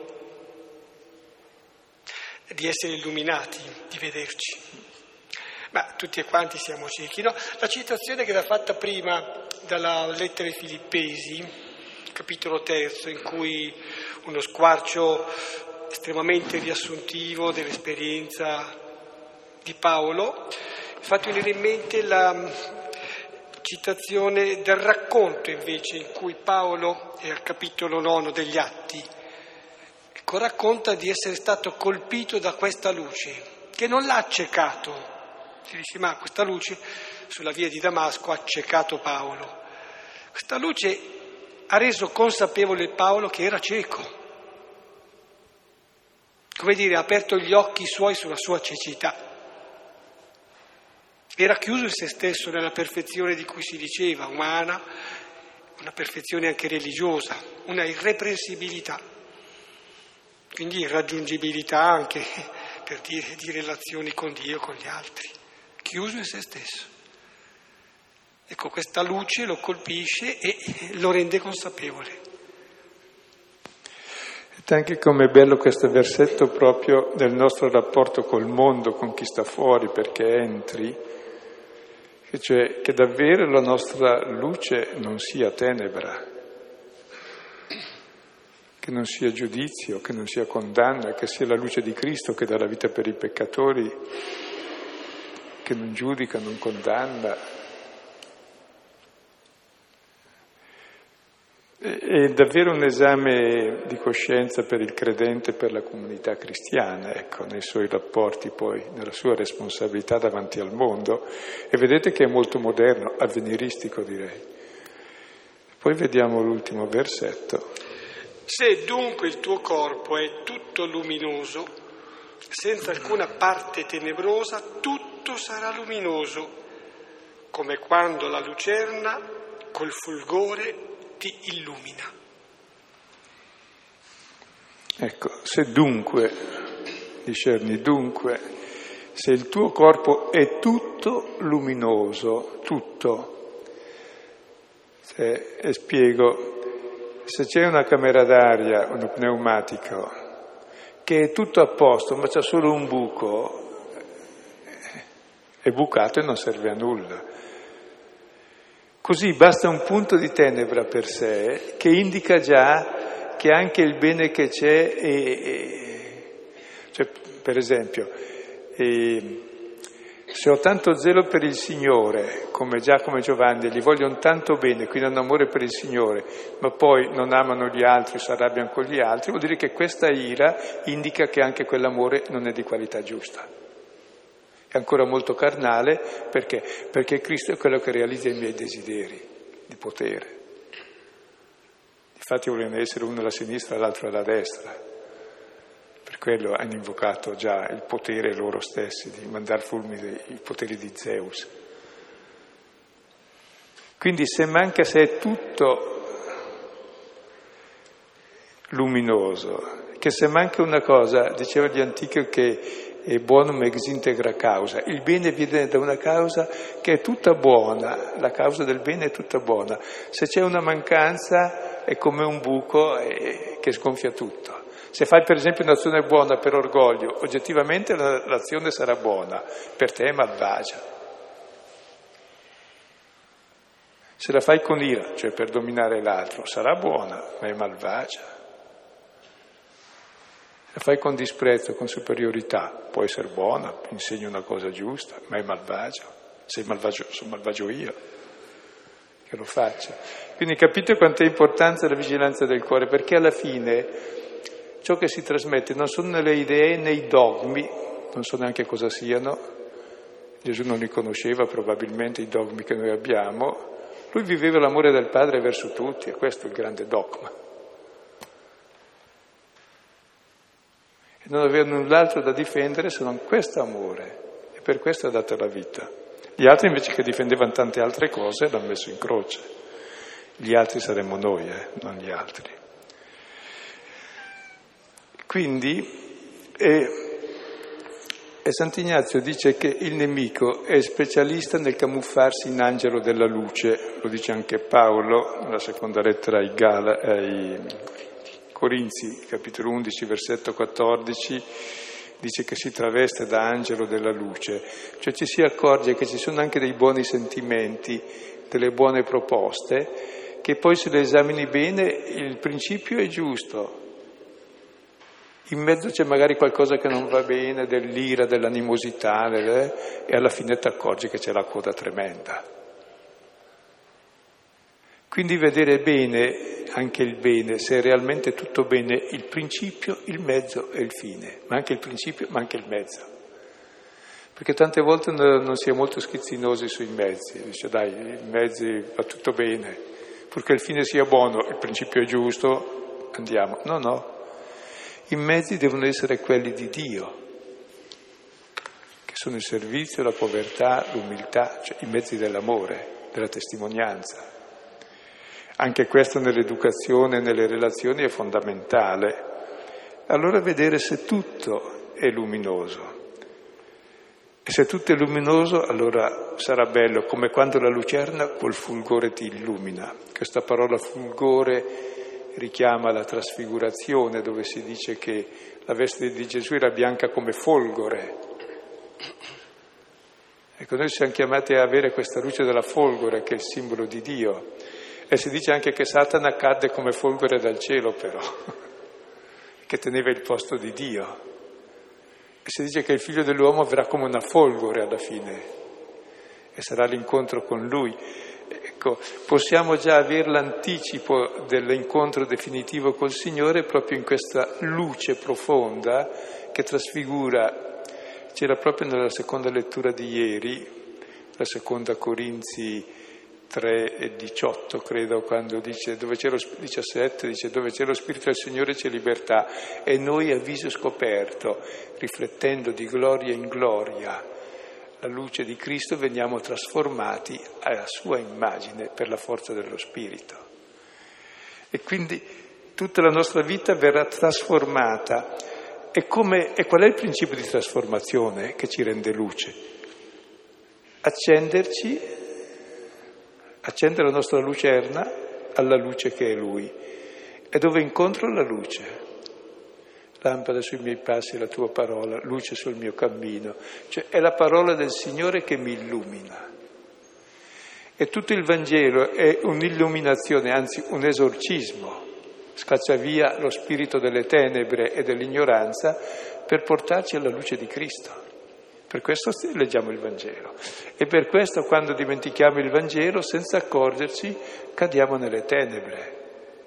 di essere illuminati, di vederci. Ma tutti e quanti siamo ciechi, no? La citazione che era fatta prima dalla lettera ai Filippesi, capitolo terzo, in cui uno squarcio estremamente riassuntivo dell'esperienza di Paolo, fatto venire in mente la citazione del racconto invece in cui Paolo, è al capitolo nono degli Atti, ecco, racconta di essere stato colpito da questa luce, che non l'ha accecato. Si dice, ma questa luce sulla via di Damasco ha accecato Paolo. Questa luce ha reso consapevole Paolo che era cieco. Come dire, ha aperto gli occhi suoi sulla sua cecità. Era chiuso in se stesso nella perfezione di cui si diceva, umana, una perfezione anche religiosa, una irreprensibilità, quindi irraggiungibilità anche per dire di relazioni con Dio, con gli altri, chiuso in se stesso. Ecco, questa luce lo colpisce e lo rende consapevole. Ed anche com'è bello questo versetto proprio del nostro rapporto col mondo, con chi sta fuori, perché entri, cioè che davvero la nostra luce non sia tenebra, che non sia giudizio, che non sia condanna, che sia la luce di Cristo che dà la vita per i peccatori, che non giudica, non condanna. È davvero un esame di coscienza per il credente e per la comunità cristiana, ecco, nei suoi rapporti poi, nella sua responsabilità davanti al mondo. E vedete che è molto moderno, avveniristico direi. Poi vediamo l'ultimo versetto. Se dunque il tuo corpo è tutto luminoso, senza alcuna parte tenebrosa, tutto sarà luminoso, come quando la lucerna col fulgore ti illumina. Ecco, se dunque, discerni dunque, se il tuo corpo è tutto luminoso, tutto, se, e spiego, se c'è una camera d'aria, uno pneumatico, che è tutto a posto, ma c'è solo un buco, è bucato e non serve a nulla. Così basta un punto di tenebra per sé che indica già che anche il bene che c'è è, è cioè, per esempio, è, se ho tanto zelo per il Signore, come Giacomo e Giovanni, gli vogliono tanto bene, quindi hanno amore per il Signore, ma poi non amano gli altri, si arrabbiano con gli altri, vuol dire che questa ira indica che anche quell'amore non è di qualità giusta. È ancora molto carnale, perché? Perché Cristo è quello che realizza i miei desideri di potere. Infatti vogliono essere uno alla sinistra e l'altro alla destra. Per quello hanno invocato già il potere loro stessi, di mandare fulmini, i poteri di Zeus. Quindi se manca, se è tutto luminoso, che se manca una cosa, diceva gli antichi che è bonum ex integra causa, il bene viene da una causa che è tutta buona, la causa del bene è tutta buona. Se c'è una mancanza è come un buco eh, che sgonfia tutto. Se fai per esempio un'azione buona per orgoglio, oggettivamente la, l'azione sarà buona, per te è malvagia. Se la fai con ira, cioè per dominare l'altro, sarà buona, ma è malvagia. La fai con disprezzo, con superiorità, può essere buona, insegni una cosa giusta, ma è malvagio. Sei malvagio, sono malvagio io che lo faccio. Quindi capite quanto è importante la vigilanza del cuore, perché alla fine ciò che si trasmette non sono né le idee né i dogmi, non so neanche cosa siano. Gesù non li conosceva probabilmente i dogmi che noi abbiamo. Lui viveva l'amore del Padre verso tutti, e questo è il grande dogma. E non aveva null'altro da difendere se non questo amore, e per questo ha dato la vita. Gli altri invece che difendevano tante altre cose l'hanno messo in croce. Gli altri saremmo noi, eh, non gli altri. Quindi, e, e Sant'Ignazio dice che il nemico è specialista nel camuffarsi in angelo della luce, lo dice anche Paolo nella seconda lettera ai, Gala, ai Corinzi, capitolo undici, versetto quattordici, dice che si traveste da angelo della luce, cioè ci si accorge che ci sono anche dei buoni sentimenti, delle buone proposte, che poi se le esamini bene il principio è giusto, in mezzo c'è magari qualcosa che non va bene, dell'ira, dell'animosità, eh, e alla fine ti accorgi che c'è la coda tremenda. Quindi vedere bene, anche il bene, se è realmente tutto bene, il principio, il mezzo e il fine, ma anche il principio, ma anche il mezzo. Perché tante volte non si è molto schizzinosi sui mezzi, dice dai, i mezzi va tutto bene, purché il fine sia buono, il principio è giusto, andiamo. No, no, i mezzi devono essere quelli di Dio, che che sono il servizio, la povertà, l'umiltà, cioè i mezzi dell'amore, della testimonianza. Anche questo nell'educazione, nelle relazioni è fondamentale. Allora vedere se tutto è luminoso. E se tutto è luminoso, allora sarà bello, come quando la lucerna col fulgore ti illumina. Questa parola fulgore richiama la trasfigurazione, dove si dice che la veste di Gesù era bianca come folgore. Ecco, noi siamo chiamati a avere questa luce della folgore, che è il simbolo di Dio. E si dice anche che Satana cadde come folgore dal cielo, però, che teneva il posto di Dio. E si dice che il figlio dell'uomo verrà come una folgore alla fine, e sarà l'incontro con lui. Ecco, possiamo già avere l'anticipo dell'incontro definitivo col Signore proprio in questa luce profonda che trasfigura. C'era proprio nella seconda lettura di ieri, la seconda Corinzi tre e diciotto, credo, quando dice dove c'è lo diciassette, dice dove c'è lo Spirito del Signore c'è libertà, e noi a viso scoperto, riflettendo di gloria in gloria la luce di Cristo, veniamo trasformati alla sua immagine per la forza dello Spirito. E quindi tutta la nostra vita verrà trasformata. E, come, e qual è il principio di trasformazione che ci rende luce? Accenderci, accendere la nostra lucerna alla luce che è Lui. E dove incontro la luce? Lampada sui miei passi, la tua parola, luce sul mio cammino. Cioè è la parola del Signore che mi illumina. E tutto il Vangelo è un'illuminazione, anzi un esorcismo. Scaccia via lo spirito delle tenebre e dell'ignoranza per portarci alla luce di Cristo. Per questo leggiamo il Vangelo. E per questo quando dimentichiamo il Vangelo, senza accorgerci, cadiamo nelle tenebre.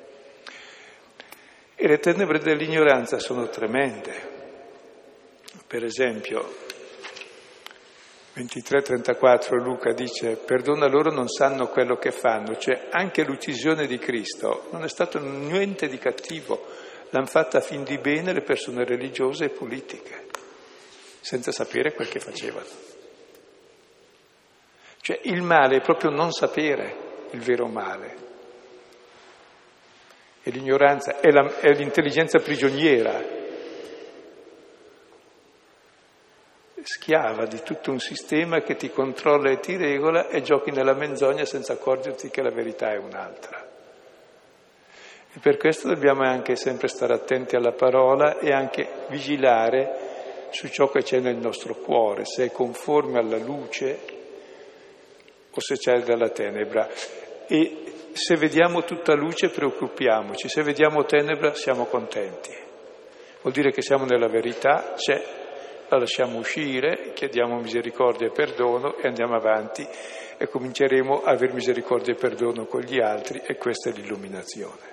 E le tenebre dell'ignoranza sono tremende. Per esempio, ventitré trentaquattro Luca dice: perdona loro, non sanno quello che fanno. Cioè anche l'uccisione di Cristo non è stato niente di cattivo, l'hanno fatta a fin di bene le persone religiose e politiche, senza sapere quel che facevano. Cioè il male è proprio non sapere il vero male. E l'ignoranza è, la, è l'intelligenza prigioniera, schiava di tutto un sistema che ti controlla e ti regola, e giochi nella menzogna senza accorgerti che la verità è un'altra. E per questo dobbiamo anche sempre stare attenti alla parola e anche vigilare su ciò che c'è nel nostro cuore, se è conforme alla luce o se c'è della tenebra. E se vediamo tutta luce preoccupiamoci, se vediamo tenebra siamo contenti. Vuol dire che siamo nella verità, c'è, la lasciamo uscire, chiediamo misericordia e perdono e andiamo avanti e cominceremo a aver misericordia e perdono con gli altri, e questa è l'illuminazione.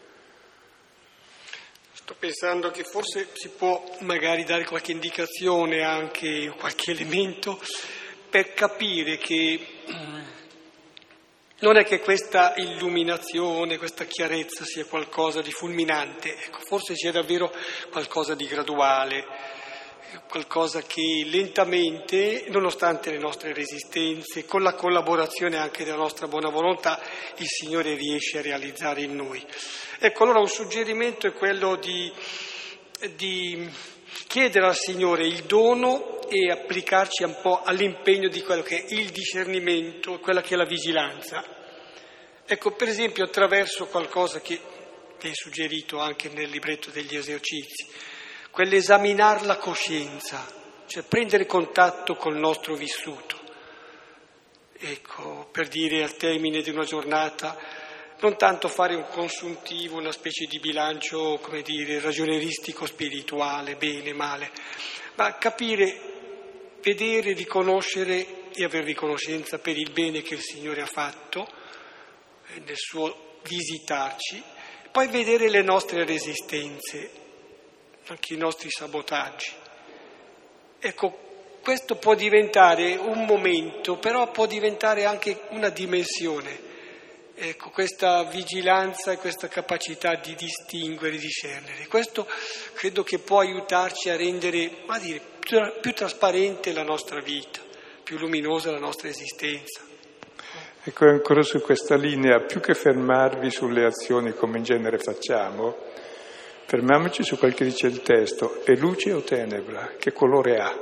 Sto pensando che forse si può magari dare qualche indicazione, anche qualche elemento, per capire che non è che questa illuminazione, questa chiarezza sia qualcosa di fulminante. Ecco, forse c'è davvero qualcosa di graduale, qualcosa che lentamente, nonostante le nostre resistenze, con la collaborazione anche della nostra buona volontà, il Signore riesce a realizzare in noi. Ecco, allora un suggerimento è quello di, di chiedere al Signore il dono e applicarci un po' all'impegno di quello che è il discernimento, quella che è la vigilanza. Ecco, per esempio, attraverso qualcosa che è suggerito anche nel libretto degli esercizi, quell'esaminar la coscienza, cioè prendere contatto col nostro vissuto. Ecco, per dire al termine di una giornata, non tanto fare un consuntivo, una specie di bilancio, come dire, ragionieristico, spirituale, bene, male, ma capire, vedere, riconoscere e avere riconoscenza per il bene che il Signore ha fatto nel suo visitarci, poi vedere le nostre resistenze, anche i nostri sabotaggi. Ecco, questo può diventare un momento, però può diventare anche una dimensione. Ecco, questa vigilanza e questa capacità di distinguere, discernere. Questo credo che può aiutarci a rendere, ma dire, tra, più trasparente la nostra vita, più luminosa la nostra esistenza. Ecco, ancora su questa linea, più che fermarvi sulle azioni come in genere facciamo, fermiamoci su quel che dice il testo: è luce o tenebra? Che colore ha?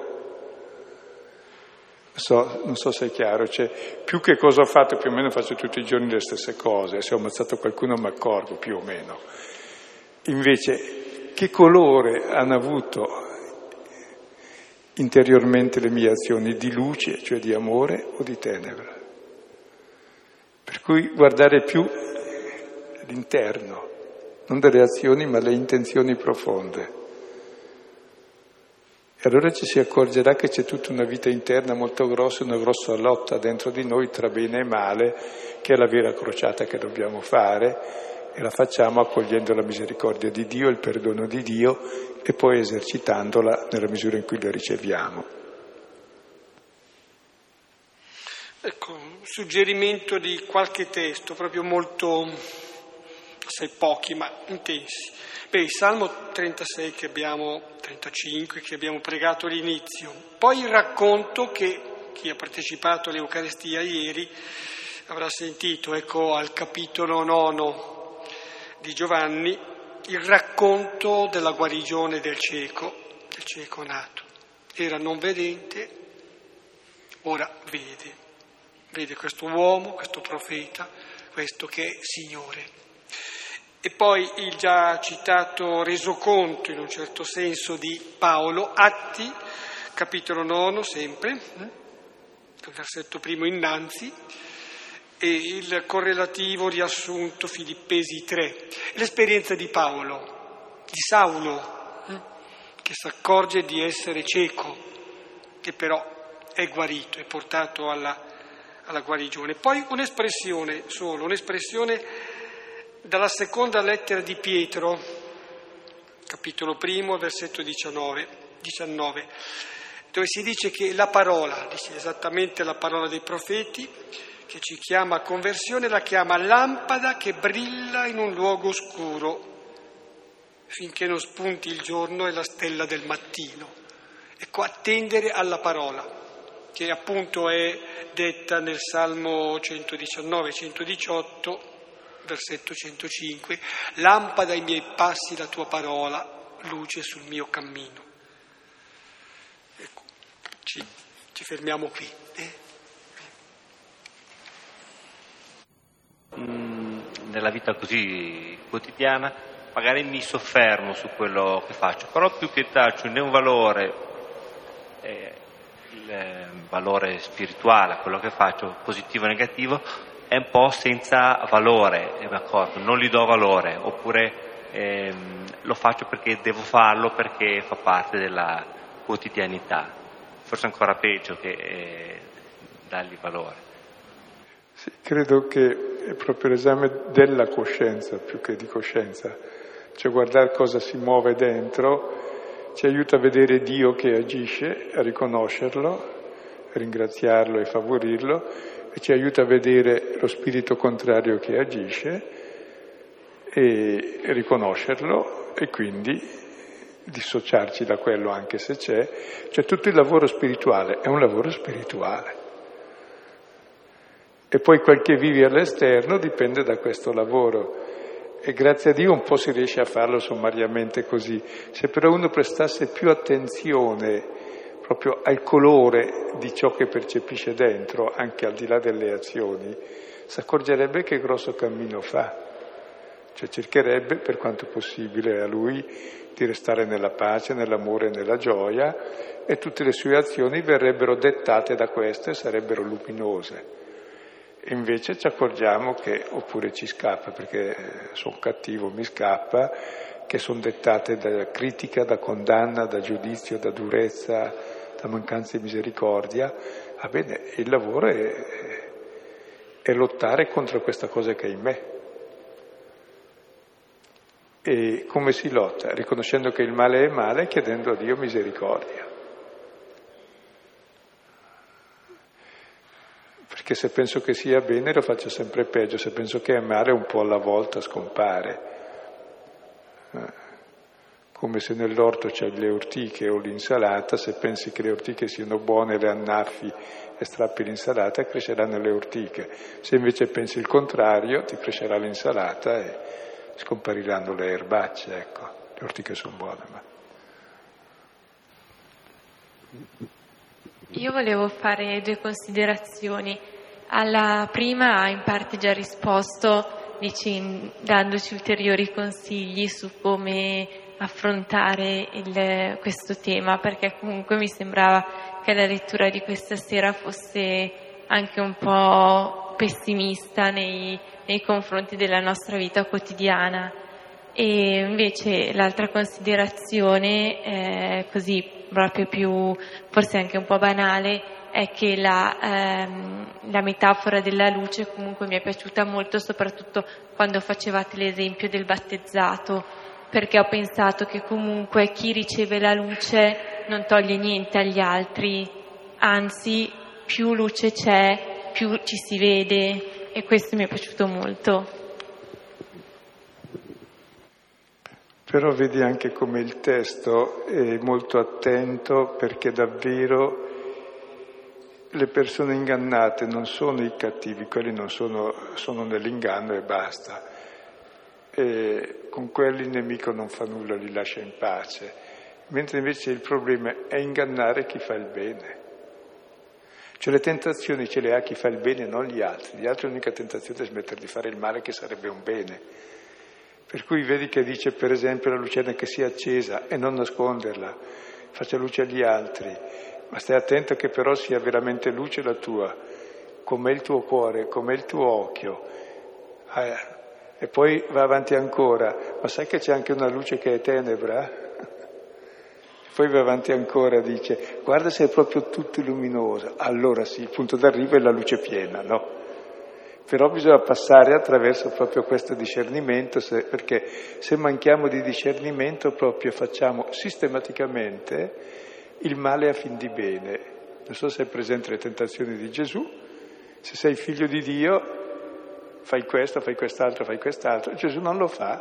So, non so se è chiaro, cioè più che cosa ho fatto, più o meno faccio tutti i giorni le stesse cose, se ho ammazzato qualcuno mi accorgo, più o meno. Invece, che colore hanno avuto interiormente le mie azioni, di luce, cioè di amore, o di tenebra? Per cui guardare più l'interno, non delle azioni ma le intenzioni profonde. E allora ci si accorgerà che c'è tutta una vita interna molto grossa, una grossa lotta dentro di noi tra bene e male, che è la vera crociata che dobbiamo fare, e la facciamo accogliendo la misericordia di Dio, il perdono di Dio, e poi esercitandola nella misura in cui la riceviamo. Ecco, suggerimento di qualche testo, proprio molto, assai pochi, ma intensi. Beh, il Salmo trentasei che abbiamo, trentacinque che abbiamo pregato all'inizio, poi il racconto che chi ha partecipato all'Eucaristia ieri avrà sentito, ecco, al capitolo nono di Giovanni, il racconto della guarigione del cieco, del cieco nato. Era non vedente, ora vede, vede questo uomo, questo profeta, questo che è Signore. E poi il già citato resoconto, in un certo senso, di Paolo, Atti, capitolo nono, sempre, il versetto primo innanzi, e il correlativo riassunto Filippesi tre. L'esperienza di Paolo, di Saulo, che si accorge di essere cieco, che però è guarito, è portato alla, alla guarigione. Poi un'espressione solo, un'espressione dalla seconda lettera di Pietro, capitolo primo, versetto diciannove, diciannove, dove si dice che la parola, dice esattamente la parola dei profeti, che ci chiama a conversione, la chiama lampada che brilla in un luogo oscuro, finché non spunti il giorno e la stella del mattino. Ecco, attendere alla parola, che appunto è detta nel Salmo centodiciannove centodiciotto, versetto centocinque, lampada ai miei passi la tua parola, luce sul mio cammino. Ecco, ci, ci fermiamo qui. Eh? Mm, nella vita così quotidiana magari mi soffermo su quello che faccio, però più che darci né un valore, eh, il eh, valore spirituale a quello che faccio, positivo o negativo, è un po' senza valore, eh, d'accordo? Non gli do valore, oppure ehm, lo faccio perché devo farlo, perché fa parte della quotidianità. Forse ancora peggio che eh, dargli valore. Sì, credo che è proprio l'esame della coscienza più che di coscienza, cioè guardare cosa si muove dentro, ci aiuta a vedere Dio che agisce, a riconoscerlo, a ringraziarlo e favorirlo, e ci aiuta a vedere lo spirito contrario che agisce e riconoscerlo e quindi dissociarci da quello anche se c'è. Cioè tutto il lavoro spirituale è un lavoro spirituale. E poi quel che vivi all'esterno dipende da questo lavoro. E grazie a Dio un po' si riesce a farlo sommariamente così. Se però uno prestasse più attenzione proprio al colore di ciò che percepisce dentro, anche al di là delle azioni, si accorgerebbe che grosso cammino fa. Cioè cercherebbe, per quanto possibile a lui, di restare nella pace, nell'amore e nella gioia, e tutte le sue azioni verrebbero dettate da questo e sarebbero luminose. E invece ci accorgiamo che, oppure ci scappa, perché sono cattivo, mi scappa, che sono dettate da critica, da condanna, da giudizio, da durezza, da mancanza di misericordia. Va bene, il lavoro è, è lottare contro questa cosa che è in me. E come si lotta? Riconoscendo che il male è male e chiedendo a Dio misericordia. Perché se penso che sia bene lo faccio sempre peggio, se penso che è male un po' alla volta scompare. Come se nell'orto c'è le ortiche o l'insalata, se pensi che le ortiche siano buone, le annaffi e strappi l'insalata, cresceranno le ortiche. Se invece pensi il contrario, ti crescerà l'insalata e scompariranno le erbacce, ecco. Le ortiche sono buone, ma... Io volevo fare due considerazioni. Alla prima ha in parte già risposto, dici, dandoci ulteriori consigli su come affrontare il, questo tema, perché comunque mi sembrava che la lettura di questa sera fosse anche un po' pessimista nei, nei confronti della nostra vita quotidiana. E invece l'altra considerazione, eh, così proprio più, forse anche un po' banale, è che la, ehm, la metafora della luce comunque mi è piaciuta molto, soprattutto quando facevate l'esempio del battezzato, perché ho pensato che comunque chi riceve la luce non toglie niente agli altri, anzi più luce c'è, più ci si vede, e questo mi è piaciuto molto. Però vedi anche come il testo è molto attento, perché davvero le persone ingannate non sono i cattivi, quelli non sono, sono nell'inganno e basta. E con quelli il nemico non fa nulla, li lascia in pace. Mentre invece il problema è ingannare chi fa il bene. Cioè le tentazioni ce le ha chi fa il bene, non gli altri. Gli altri l'unica tentazione è smettere di fare il male, che sarebbe un bene. Per cui vedi che dice, per esempio, la lucerna che sia accesa e non nasconderla, faccia luce agli altri, ma stai attento che però sia veramente luce la tua, com'è il tuo cuore, com'è il tuo occhio. Eh, e poi va avanti ancora, ma sai che c'è anche una luce che è tenebra? Poi va avanti ancora, dice, guarda se è proprio tutto luminoso, allora sì, il punto d'arrivo è la luce piena, no? Però bisogna passare attraverso proprio questo discernimento, se, perché se manchiamo di discernimento proprio facciamo sistematicamente il male a fin di bene. Non so se hai presente le tentazioni di Gesù, se sei figlio di Dio fai questo, fai quest'altro, fai quest'altro. Gesù non lo fa,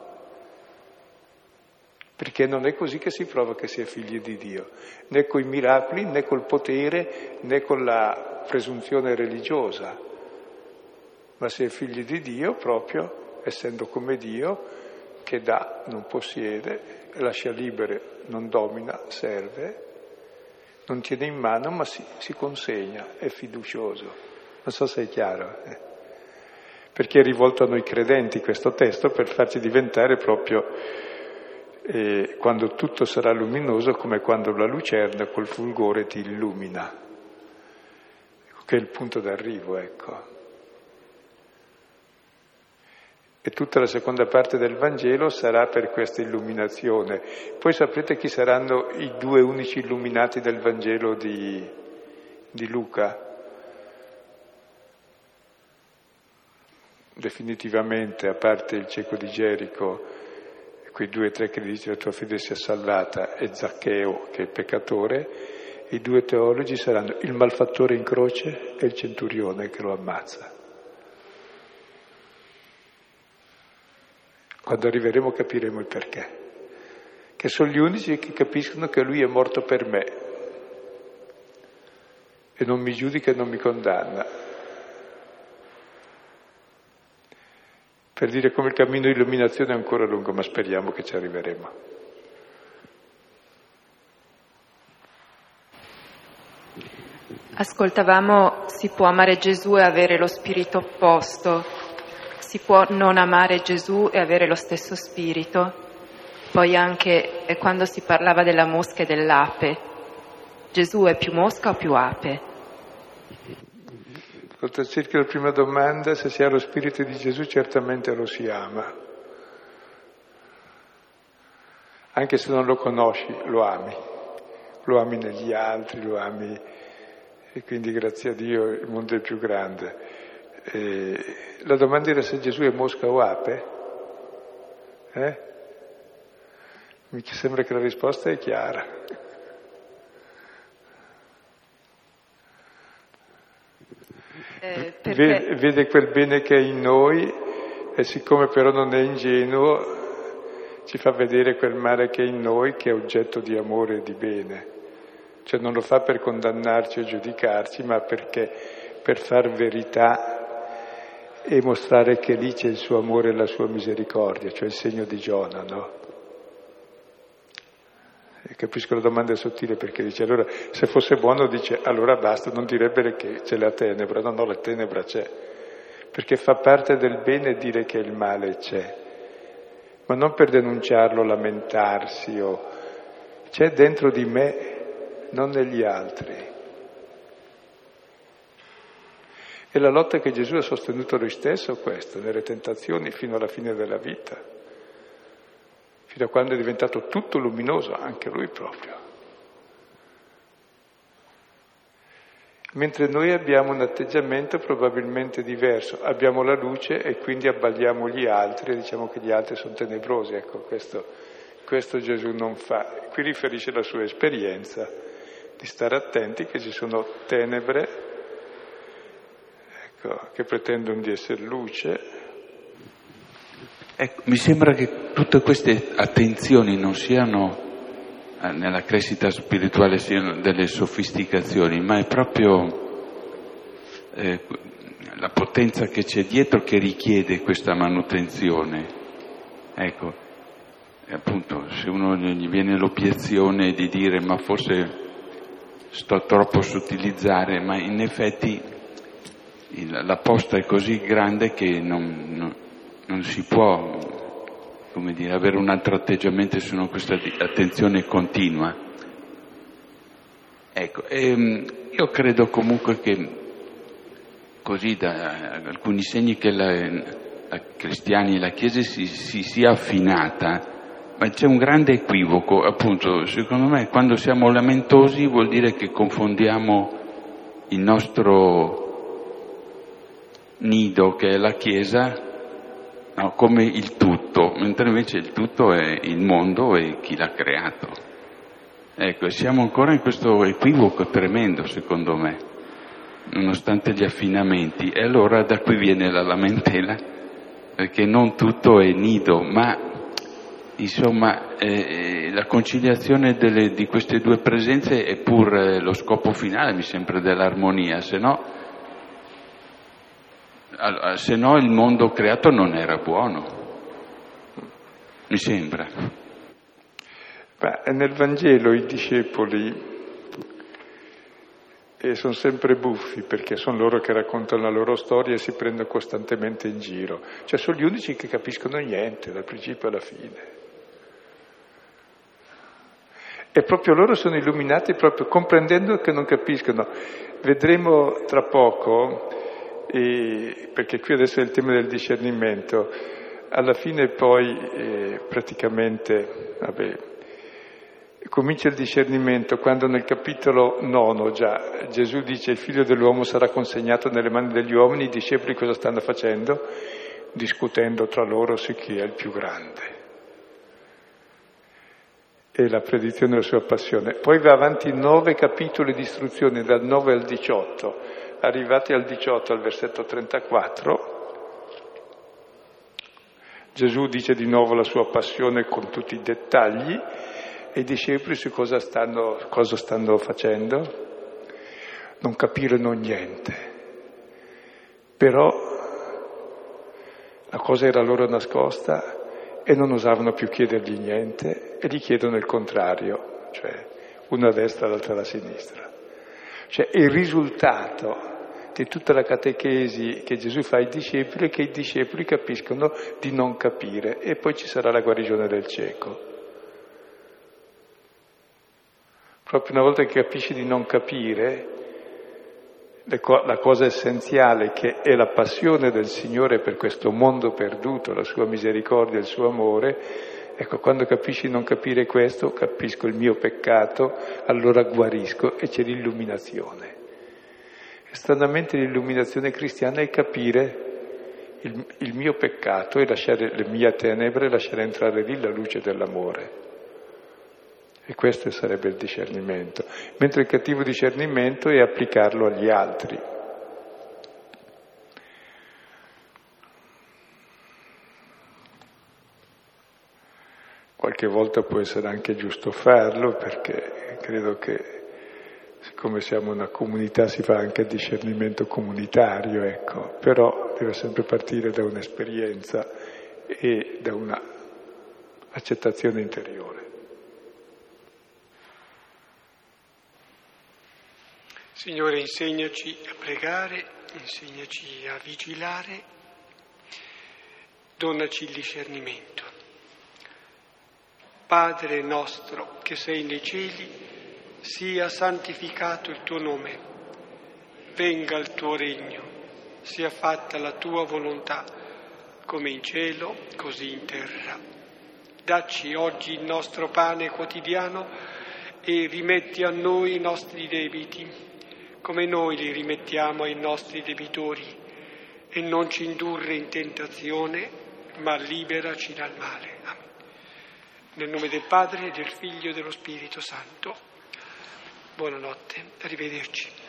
perché non è così che si prova che si è figli di Dio, né coi miracoli, né col potere, né con la presunzione religiosa. Ma si è figli di Dio proprio essendo come Dio, che dà, non possiede, lascia libere, non domina, serve, non tiene in mano ma si, si consegna, è fiducioso. Non so se è chiaro. Eh? Perché è rivolto a noi credenti questo testo per farci diventare proprio, eh, quando tutto sarà luminoso, come quando la lucerna col fulgore ti illumina. Che è il punto d'arrivo, ecco. E tutta la seconda parte del Vangelo sarà per questa illuminazione. Poi saprete chi saranno i due unici illuminati del Vangelo di, di Luca? Definitivamente, a parte il cieco di Gerico, quei due o tre che gli dice la tua fede sia salvata, e Zaccheo, che è il peccatore, i due teologi saranno il malfattore in croce e il centurione che lo ammazza. Quando arriveremo capiremo il perché, che sono gli unici che capiscono che lui è morto per me e non mi giudica e non mi condanna. Per dire come il cammino di illuminazione è ancora lungo, ma speriamo che ci arriveremo. Ascoltavamo, si può amare Gesù e avere lo spirito opposto. Si può non amare Gesù e avere lo stesso spirito. Poi anche eh, quando si parlava della mosca e dell'ape, Gesù è più mosca o più ape? Ascolta, cerca la prima domanda, se si ha lo spirito di Gesù certamente lo si ama. Anche se non lo conosci, lo ami. Lo ami negli altri, lo ami, e quindi grazie a Dio il mondo è più grande. Eh, la domanda era se Gesù è mosca o ape? Eh? Mi sembra che la risposta è chiara. Eh, perché... vede, vede quel bene che è in noi e siccome però non è ingenuo ci fa vedere quel male che è in noi, che è oggetto di amore e di bene. Cioè non lo fa per condannarci o giudicarci, ma perché per far verità e mostrare che lì c'è il suo amore e la sua misericordia, cioè il segno di Giona, no? E capisco la domanda è sottile, perché dice, allora, se fosse buono, dice, allora basta, non direbbe che c'è la tenebra. No, no, la tenebra c'è, perché fa parte del bene dire che il male c'è, ma non per denunciarlo, lamentarsi, o c'è dentro di me, non negli altri. E la lotta che Gesù ha sostenuto lui stesso, questo, nelle tentazioni fino alla fine della vita, fino a quando è diventato tutto luminoso, anche lui proprio. Mentre noi abbiamo un atteggiamento probabilmente diverso, abbiamo la luce e quindi abballiamo gli altri e diciamo che gli altri sono tenebrosi. Ecco, questo, questo Gesù non fa. Qui riferisce la sua esperienza di stare attenti che ci sono tenebre, ecco, che pretendono di essere luce. Ecco, mi sembra che tutte queste attenzioni non siano eh, nella crescita spirituale siano delle sofisticazioni, ma è proprio eh, la potenza che c'è dietro che richiede questa manutenzione. Ecco, e appunto, se uno gli viene l'obiezione di dire ma forse sto troppo a sottilizzare, ma in effetti il, la posta è così grande che non, non, non si può, come dire, avere un altro atteggiamento se non questa attenzione continua. Ecco, ehm, io credo comunque che così da alcuni segni che la, la cristiani e la Chiesa si, si sia affinata. Ma c'è un grande equivoco, appunto, secondo me, quando siamo lamentosi vuol dire che confondiamo il nostro nido, che è la Chiesa, no, come il tutto, mentre invece il tutto è il mondo e chi l'ha creato. Ecco, siamo ancora in questo equivoco tremendo, secondo me, nonostante gli affinamenti. E allora da qui viene la lamentela, perché non tutto è nido, ma insomma, eh, la conciliazione delle, di queste due presenze è pur eh, lo scopo finale, mi sembra, dell'armonia, se no, al, se no il mondo creato non era buono, mi sembra. Ma nel Vangelo i discepoli eh, sono sempre buffi, perché sono loro che raccontano la loro storia e si prendono costantemente in giro, cioè sono gli unici che capiscono niente dal principio alla fine. E proprio loro sono illuminati proprio comprendendo che non capiscono. Vedremo tra poco, eh, perché qui adesso è il tema del discernimento, alla fine poi eh, praticamente, vabbè, comincia il discernimento quando nel capitolo nono già Gesù dice il figlio dell'uomo sarà consegnato nelle mani degli uomini, i discepoli cosa stanno facendo? Discutendo tra loro su chi è il più grande. E la predizione della sua passione. Poi va avanti nove capitoli di istruzione, dal nove al diciotto. Arrivati al diciotto, al versetto trentaquattro, Gesù dice di nuovo la sua passione con tutti i dettagli, e i discepoli su cosa stanno, cosa stanno facendo? Non capirono niente. Però la cosa era loro nascosta, e non osavano più chiedergli niente e gli chiedono il contrario, cioè uno a destra e l'altro alla sinistra. Cioè il risultato di tutta la catechesi che Gesù fa ai discepoli è che i discepoli capiscono di non capire e poi ci sarà la guarigione del cieco. Proprio una volta che capisci di non capire, la cosa essenziale che è la passione del Signore per questo mondo perduto, la sua misericordia, il suo amore, ecco, quando capisci non capire questo, capisco il mio peccato, allora guarisco e c'è l'illuminazione. E stranamente l'illuminazione cristiana è capire il, il mio peccato e lasciare le mie tenebre, lasciare entrare lì la luce dell'amore. E questo sarebbe il discernimento, mentre il cattivo discernimento è applicarlo agli altri. qualche volta può essere anche giusto farlo, perché credo che siccome siamo una comunità si fa anche discernimento comunitario, ecco, però deve sempre partire da un'esperienza e da una accettazione interiore. Signore, insegnaci a pregare, insegnaci a vigilare, donaci il discernimento. Padre nostro che sei nei cieli, sia santificato il tuo nome, venga il tuo regno, sia fatta la tua volontà, come in cielo, così in terra. Dacci oggi il nostro pane quotidiano e rimetti a noi i nostri debiti, come noi li rimettiamo ai nostri debitori, e non ci indurre in tentazione, ma liberaci dal male. Amen. Nel nome del Padre, del Figlio e dello Spirito Santo. Buonanotte, arrivederci.